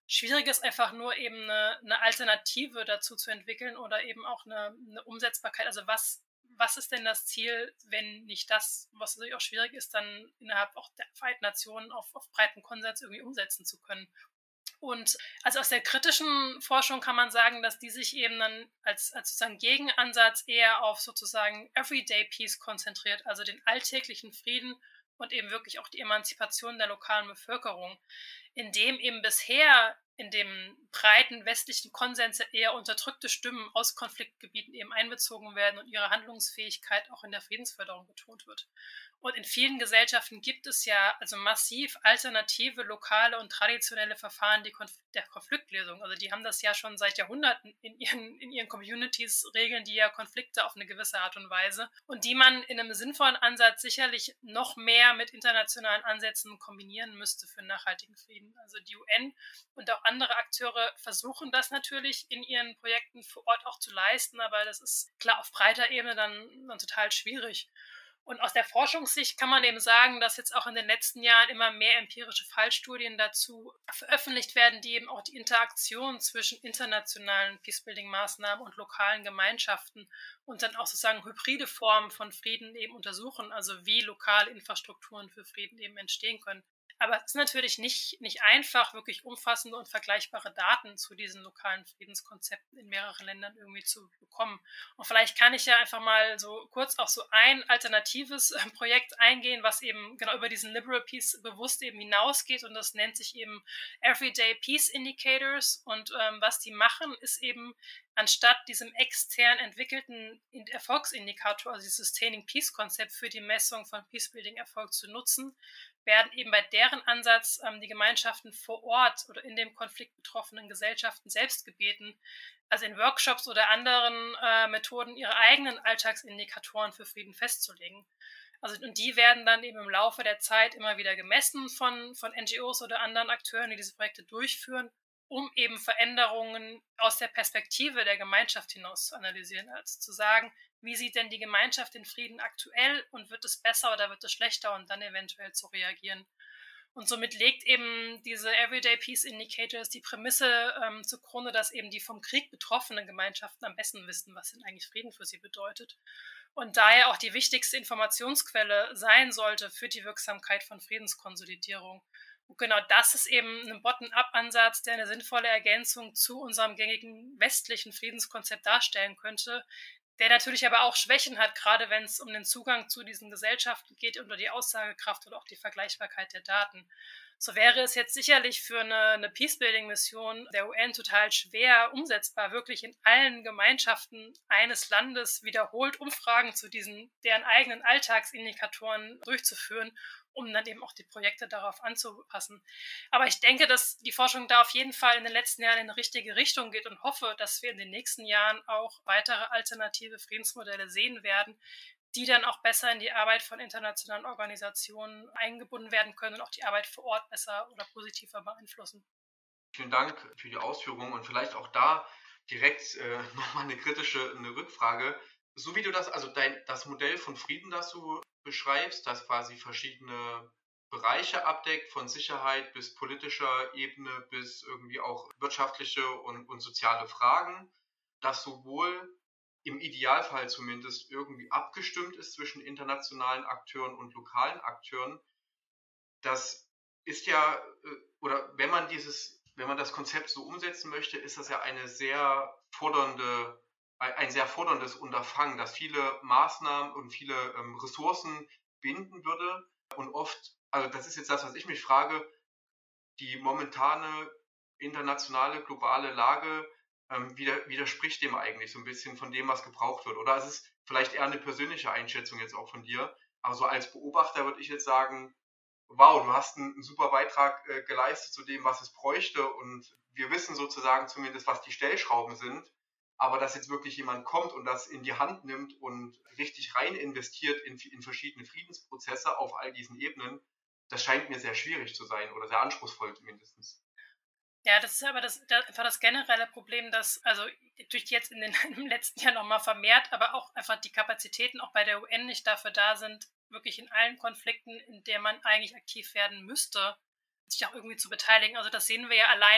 Schwierig ist einfach nur eben eine, eine Alternative dazu zu entwickeln oder eben auch eine, eine Umsetzbarkeit. Also was, was ist denn das Ziel, wenn nicht das, was natürlich auch schwierig ist, dann innerhalb auch der Vereinten Nationen auf, auf breiten Konsens irgendwie umsetzen zu können. Und also aus der kritischen Forschung kann man sagen, dass die sich eben dann als, als sozusagen Gegenansatz eher auf sozusagen Everyday Peace konzentriert, also den alltäglichen Frieden und eben wirklich auch die Emanzipation der lokalen Bevölkerung, in dem eben bisher in dem breiten westlichen Konsens eher unterdrückte Stimmen aus Konfliktgebieten eben einbezogen werden und ihre Handlungsfähigkeit auch in der Friedensförderung betont wird. Und in vielen Gesellschaften gibt es ja also massiv alternative, lokale und traditionelle Verfahren die Konf- der Konfliktlösung. Also die haben das ja schon seit Jahrhunderten in ihren, in ihren Communities, regeln die ja Konflikte auf eine gewisse Art und Weise und die man in einem sinnvollen Ansatz sicherlich noch mehr mit internationalen Ansätzen kombinieren müsste für einen nachhaltigen Frieden. Also die U N und auch andere Akteure versuchen das natürlich in ihren Projekten vor Ort auch zu leisten, aber das ist klar auf breiter Ebene dann, dann total schwierig. Und aus der Forschungssicht kann man eben sagen, dass jetzt auch in den letzten Jahren immer mehr empirische Fallstudien dazu veröffentlicht werden, die eben auch die Interaktion zwischen internationalen Peacebuilding-Maßnahmen und lokalen Gemeinschaften und dann auch sozusagen hybride Formen von Frieden eben untersuchen, also wie lokale Infrastrukturen für Frieden eben entstehen können. Aber es ist natürlich nicht, nicht einfach, wirklich umfassende und vergleichbare Daten zu diesen lokalen Friedenskonzepten in mehreren Ländern irgendwie zu bekommen. Und vielleicht kann ich ja einfach mal so kurz auf so ein alternatives äh, Projekt eingehen, was eben genau über diesen Liberal Peace bewusst eben hinausgeht. Und das nennt sich eben Everyday Peace Indicators. Und ähm, was die machen, ist eben anstatt diesem extern entwickelten Erfolgsindikator, also dieses Sustaining Peace Konzept für die Messung von Peacebuilding-Erfolg zu nutzen, werden eben bei deren Ansatz ähm, die Gemeinschaften vor Ort oder in dem Konflikt betroffenen Gesellschaften selbst gebeten, also in Workshops oder anderen äh, Methoden ihre eigenen Alltagsindikatoren für Frieden festzulegen. Also, und die werden dann eben im Laufe der Zeit immer wieder gemessen von, von N G Os oder anderen Akteuren, die diese Projekte durchführen, um eben Veränderungen aus der Perspektive der Gemeinschaft hinaus zu analysieren, also zu sagen, wie sieht denn die Gemeinschaft den Frieden aktuell und wird es besser oder wird es schlechter und dann eventuell zu reagieren. Und somit legt eben diese Everyday Peace Indicators die Prämisse ähm, zugrunde, dass eben die vom Krieg betroffenen Gemeinschaften am besten wissen, was denn eigentlich Frieden für sie bedeutet. Und daher auch die wichtigste Informationsquelle sein sollte für die Wirksamkeit von Friedenskonsolidierung. Und genau das ist eben ein Bottom-up-Ansatz, der eine sinnvolle Ergänzung zu unserem gängigen westlichen Friedenskonzept darstellen könnte, der natürlich aber auch Schwächen hat, gerade wenn es um den Zugang zu diesen Gesellschaften geht, unter die Aussagekraft oder auch die Vergleichbarkeit der Daten. So wäre es jetzt sicherlich für eine, eine Peacebuilding-Mission der U N total schwer umsetzbar, wirklich in allen Gemeinschaften eines Landes wiederholt Umfragen zu diesen, deren eigenen Alltagsindikatoren durchzuführen, um dann eben auch die Projekte darauf anzupassen. Aber ich denke, dass die Forschung da auf jeden Fall in den letzten Jahren in die richtige Richtung geht und hoffe, dass wir in den nächsten Jahren auch weitere alternative Friedensmodelle sehen werden, die dann auch besser in die Arbeit von internationalen Organisationen eingebunden werden können und auch die Arbeit vor Ort besser oder positiver beeinflussen. Vielen Dank für die Ausführungen und vielleicht auch da direkt äh, nochmal eine kritische eine Rückfrage. So wie du das, also dein, das Modell von Frieden, das du beschreibst, das quasi verschiedene Bereiche abdeckt, von Sicherheit bis politischer Ebene bis irgendwie auch wirtschaftliche und, und soziale Fragen, das sowohl im Idealfall zumindest irgendwie abgestimmt ist zwischen internationalen Akteuren und lokalen Akteuren. Das ist ja, oder wenn man dieses, wenn man das Konzept so umsetzen möchte, ist das ja eine sehr fordernde, ein sehr forderndes Unterfangen, das viele Maßnahmen und viele ähm, Ressourcen binden würde. Und oft, also das ist jetzt das, was ich mich frage, die momentane internationale, globale Lage ähm, wider, widerspricht dem eigentlich so ein bisschen von dem, was gebraucht wird. Oder es ist vielleicht eher eine persönliche Einschätzung jetzt auch von dir. Aber so als Beobachter würde ich jetzt sagen, wow, du hast einen, einen super Beitrag äh, geleistet zu dem, was es bräuchte. Und wir wissen sozusagen zumindest, was die Stellschrauben sind. Aber dass jetzt wirklich jemand kommt und das in die Hand nimmt und richtig rein investiert in, in verschiedene Friedensprozesse auf all diesen Ebenen, das scheint mir sehr schwierig zu sein oder sehr anspruchsvoll mindestens. Ja, das ist aber das, das, einfach das generelle Problem, dass, also durch jetzt in den, im letzten Jahr nochmal vermehrt, aber auch einfach die Kapazitäten auch bei der U N nicht dafür da sind, wirklich in allen Konflikten, in denen man eigentlich aktiv werden müsste, sich auch irgendwie zu beteiligen. Also das sehen wir ja allein,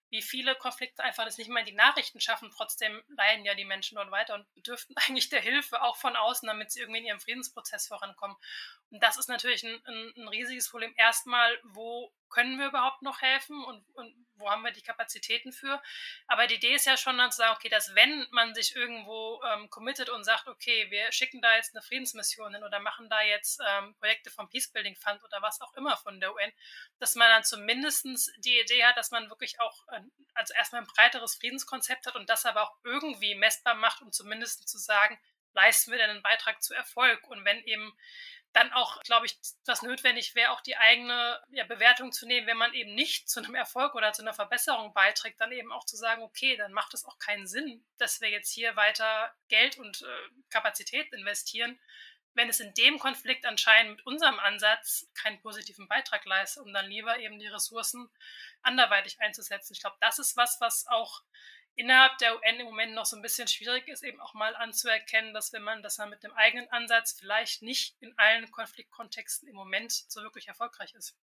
wie viele Konflikte einfach das nicht mal in die Nachrichten schaffen. Trotzdem leiden ja die Menschen dort weiter und bedürften eigentlich der Hilfe auch von außen, damit sie irgendwie in ihrem Friedensprozess vorankommen. Und das ist natürlich ein, ein, ein riesiges Problem. Erstmal, wo können wir überhaupt noch helfen und, und wo haben wir die Kapazitäten für? Aber die Idee ist ja schon dann zu sagen, okay, dass wenn man sich irgendwo ähm, committet und sagt, okay, wir schicken da jetzt eine Friedensmission hin oder machen da jetzt ähm, Projekte vom Peacebuilding Fund oder was auch immer von der U N, dass man dann zumindest die Idee hat, dass man wirklich auch äh, also erstmal ein breiteres Friedenskonzept hat und das aber auch irgendwie messbar macht, um zumindest zu sagen, leisten wir denn einen Beitrag zu Erfolg? Und wenn eben dann auch, glaube ich, was notwendig wäre, auch die eigene ja, Bewertung zu nehmen, wenn man eben nicht zu einem Erfolg oder zu einer Verbesserung beiträgt, dann eben auch zu sagen, okay, dann macht es auch keinen Sinn, dass wir jetzt hier weiter Geld und äh, Kapazität investieren, wenn es in dem Konflikt anscheinend mit unserem Ansatz keinen positiven Beitrag leistet, um dann lieber eben die Ressourcen anderweitig einzusetzen. Ich glaube, das ist was, was auch innerhalb der U N im Moment noch so ein bisschen schwierig ist, eben auch mal anzuerkennen, dass wenn man, dass man mit dem eigenen Ansatz vielleicht nicht in allen Konfliktkontexten im Moment so wirklich erfolgreich ist.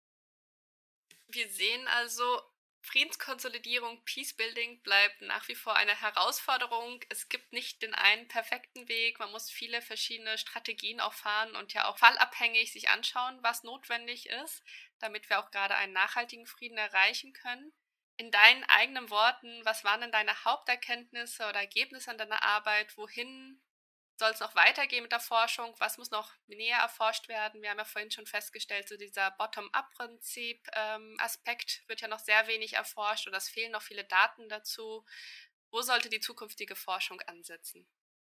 Wir sehen also, Friedenskonsolidierung, Peacebuilding bleibt nach wie vor eine Herausforderung. Es gibt nicht den einen perfekten Weg. Man muss viele verschiedene Strategien auch fahren und ja auch fallabhängig sich anschauen, was notwendig ist, damit wir auch gerade einen nachhaltigen Frieden erreichen können. In deinen eigenen Worten, was waren denn deine Haupterkenntnisse oder Ergebnisse an deiner Arbeit? Wohin soll es noch weitergehen mit der Forschung? Was muss noch näher erforscht werden? Wir haben ja vorhin schon festgestellt, so dieser Bottom-up-Prinzip-Aspekt ähm, wird ja noch sehr wenig erforscht oder es fehlen noch viele Daten dazu. Wo sollte die zukünftige Forschung ansetzen?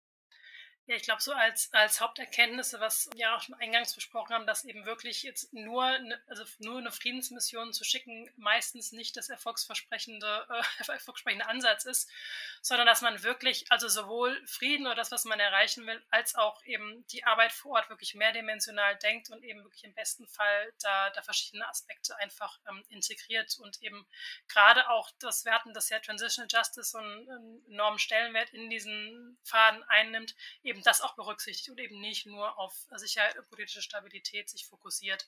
Ja, ich glaube, so als, als Haupterkenntnisse, was wir auch schon eingangs besprochen haben, dass eben wirklich jetzt nur eine, also nur eine Friedensmission zu schicken meistens nicht das erfolgsversprechende, äh, erfolgsversprechende Ansatz ist, sondern dass man wirklich, also sowohl Frieden oder das, was man erreichen will, als auch eben die Arbeit vor Ort wirklich mehrdimensional denkt und eben wirklich im besten Fall da, da verschiedene Aspekte einfach ähm, integriert und eben gerade auch das, wir hatten das ja Transitional Justice so einen, einen enormen Stellenwert in diesen Pfaden einnimmt, eben das auch berücksichtigt und eben nicht nur auf Sicherheit und politische Stabilität sich fokussiert.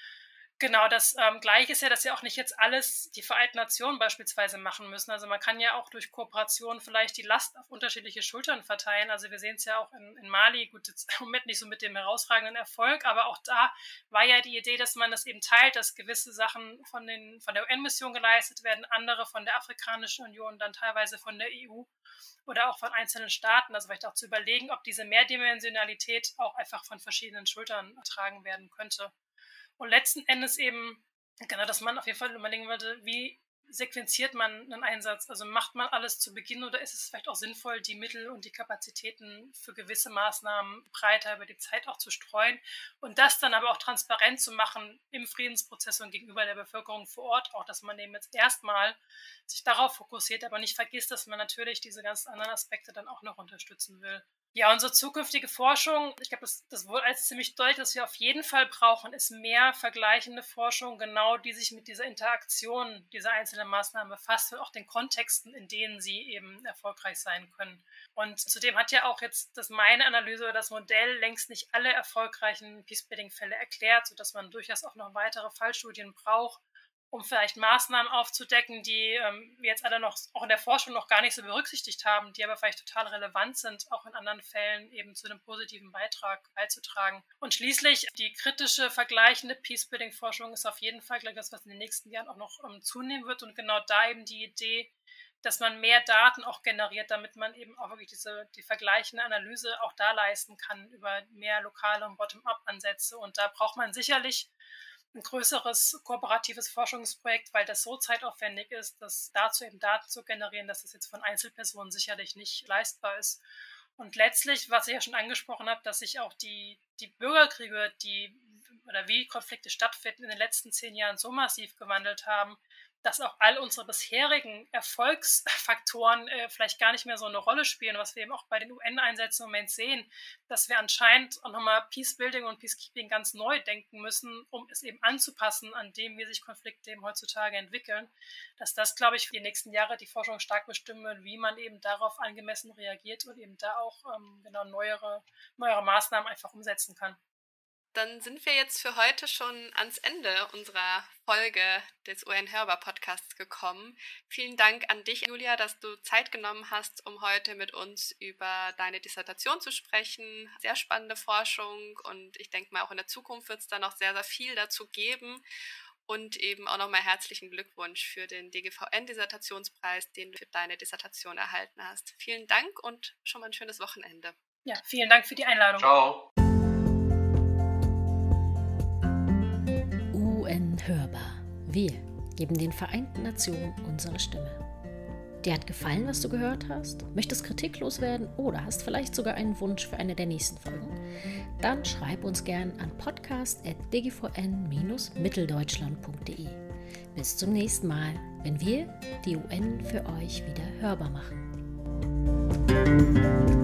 Genau, das ähm, Gleiche ist ja, dass ja auch nicht jetzt alles die Vereinten Nationen beispielsweise machen müssen. Also man kann ja auch durch Kooperation vielleicht die Last auf unterschiedliche Schultern verteilen. Also wir sehen es ja auch in, in Mali, gut, jetzt im Moment nicht so mit dem herausragenden Erfolg, aber auch da war ja die Idee, dass man das eben teilt, dass gewisse Sachen von, den, von der U N-Mission geleistet werden, andere von der Afrikanischen Union, dann teilweise von der E U oder auch von einzelnen Staaten. Also vielleicht auch zu überlegen, ob diese Mehrdimensionalität auch einfach von verschiedenen Schultern ertragen werden könnte. Und letzten Endes eben, genau, dass man auf jeden Fall überlegen wollte, wie sequenziert man einen Einsatz? Also macht man alles zu Beginn oder ist es vielleicht auch sinnvoll, die Mittel und die Kapazitäten für gewisse Maßnahmen breiter über die Zeit auch zu streuen und das dann aber auch transparent zu machen im Friedensprozess und gegenüber der Bevölkerung vor Ort, auch dass man eben jetzt erstmal sich darauf fokussiert, aber nicht vergisst, dass man natürlich diese ganz anderen Aspekte dann auch noch unterstützen will. Ja, unsere zukünftige Forschung, ich glaube, das, das wurde als ziemlich deutlich, dass wir auf jeden Fall brauchen, ist mehr vergleichende Forschung, genau die sich mit dieser Interaktion dieser einzelnen Maßnahmen befasst und auch den Kontexten, in denen sie eben erfolgreich sein können. Und zudem hat ja auch jetzt das meine Analyse oder das Modell längst nicht alle erfolgreichen Peacebuilding-Fälle erklärt, sodass man durchaus auch noch weitere Fallstudien braucht, um vielleicht Maßnahmen aufzudecken, die ähm, wir jetzt alle noch auch in der Forschung noch gar nicht so berücksichtigt haben, die aber vielleicht total relevant sind, auch in anderen Fällen eben zu einem positiven Beitrag beizutragen. Und schließlich die kritische, vergleichende Peacebuilding-Forschung ist auf jeden Fall, glaube ich, das, was in den nächsten Jahren auch noch ähm, zunehmen wird und genau da eben die Idee, dass man mehr Daten auch generiert, damit man eben auch wirklich diese die vergleichende Analyse auch da leisten kann über mehr lokale und Bottom-up-Ansätze. Und da braucht man sicherlich ein größeres kooperatives Forschungsprojekt, weil das so zeitaufwendig ist, dass dazu eben Daten zu generieren, dass das jetzt von Einzelpersonen sicherlich nicht leistbar ist. Und letztlich, was ich ja schon angesprochen habe, dass sich auch die, die Bürgerkriege, die oder wie Konflikte stattfinden, in den letzten zehn Jahren so massiv gewandelt haben, dass auch all unsere bisherigen Erfolgsfaktoren äh, vielleicht gar nicht mehr so eine Rolle spielen, was wir eben auch bei den U N-Einsätzen im Moment sehen, dass wir anscheinend auch nochmal Peacebuilding und Peacekeeping ganz neu denken müssen, um es eben anzupassen an dem, wie sich Konflikte eben heutzutage entwickeln, dass das, glaube ich, für die nächsten Jahre die Forschung stark bestimmen wird, wie man eben darauf angemessen reagiert und eben da auch ähm, genau neuere, neuere Maßnahmen einfach umsetzen kann. dann sind wir jetzt für heute schon ans Ende unserer Folge des U N-Hörbar-Podcasts gekommen. Vielen Dank an dich, Julia, dass du Zeit genommen hast, um heute mit uns über deine Dissertation zu sprechen. Sehr spannende Forschung und ich denke mal, auch in der Zukunft wird es da noch sehr, sehr viel dazu geben. Und eben auch nochmal herzlichen Glückwunsch für den D G V N-Dissertationspreis, den du für deine Dissertation erhalten hast. Vielen Dank und schon mal ein schönes Wochenende. Ja, vielen Dank für die Einladung. Ciao. U N Hörbar. Wir geben den Vereinten Nationen unsere Stimme. Dir hat gefallen, was du gehört hast? Möchtest kritiklos werden oder hast vielleicht sogar einen Wunsch für eine der nächsten Folgen? Dann schreib uns gern an podcast at d g v n dash mitteldeutschland punkt d e. Bis zum nächsten Mal, wenn wir die U N für euch wieder hörbar machen.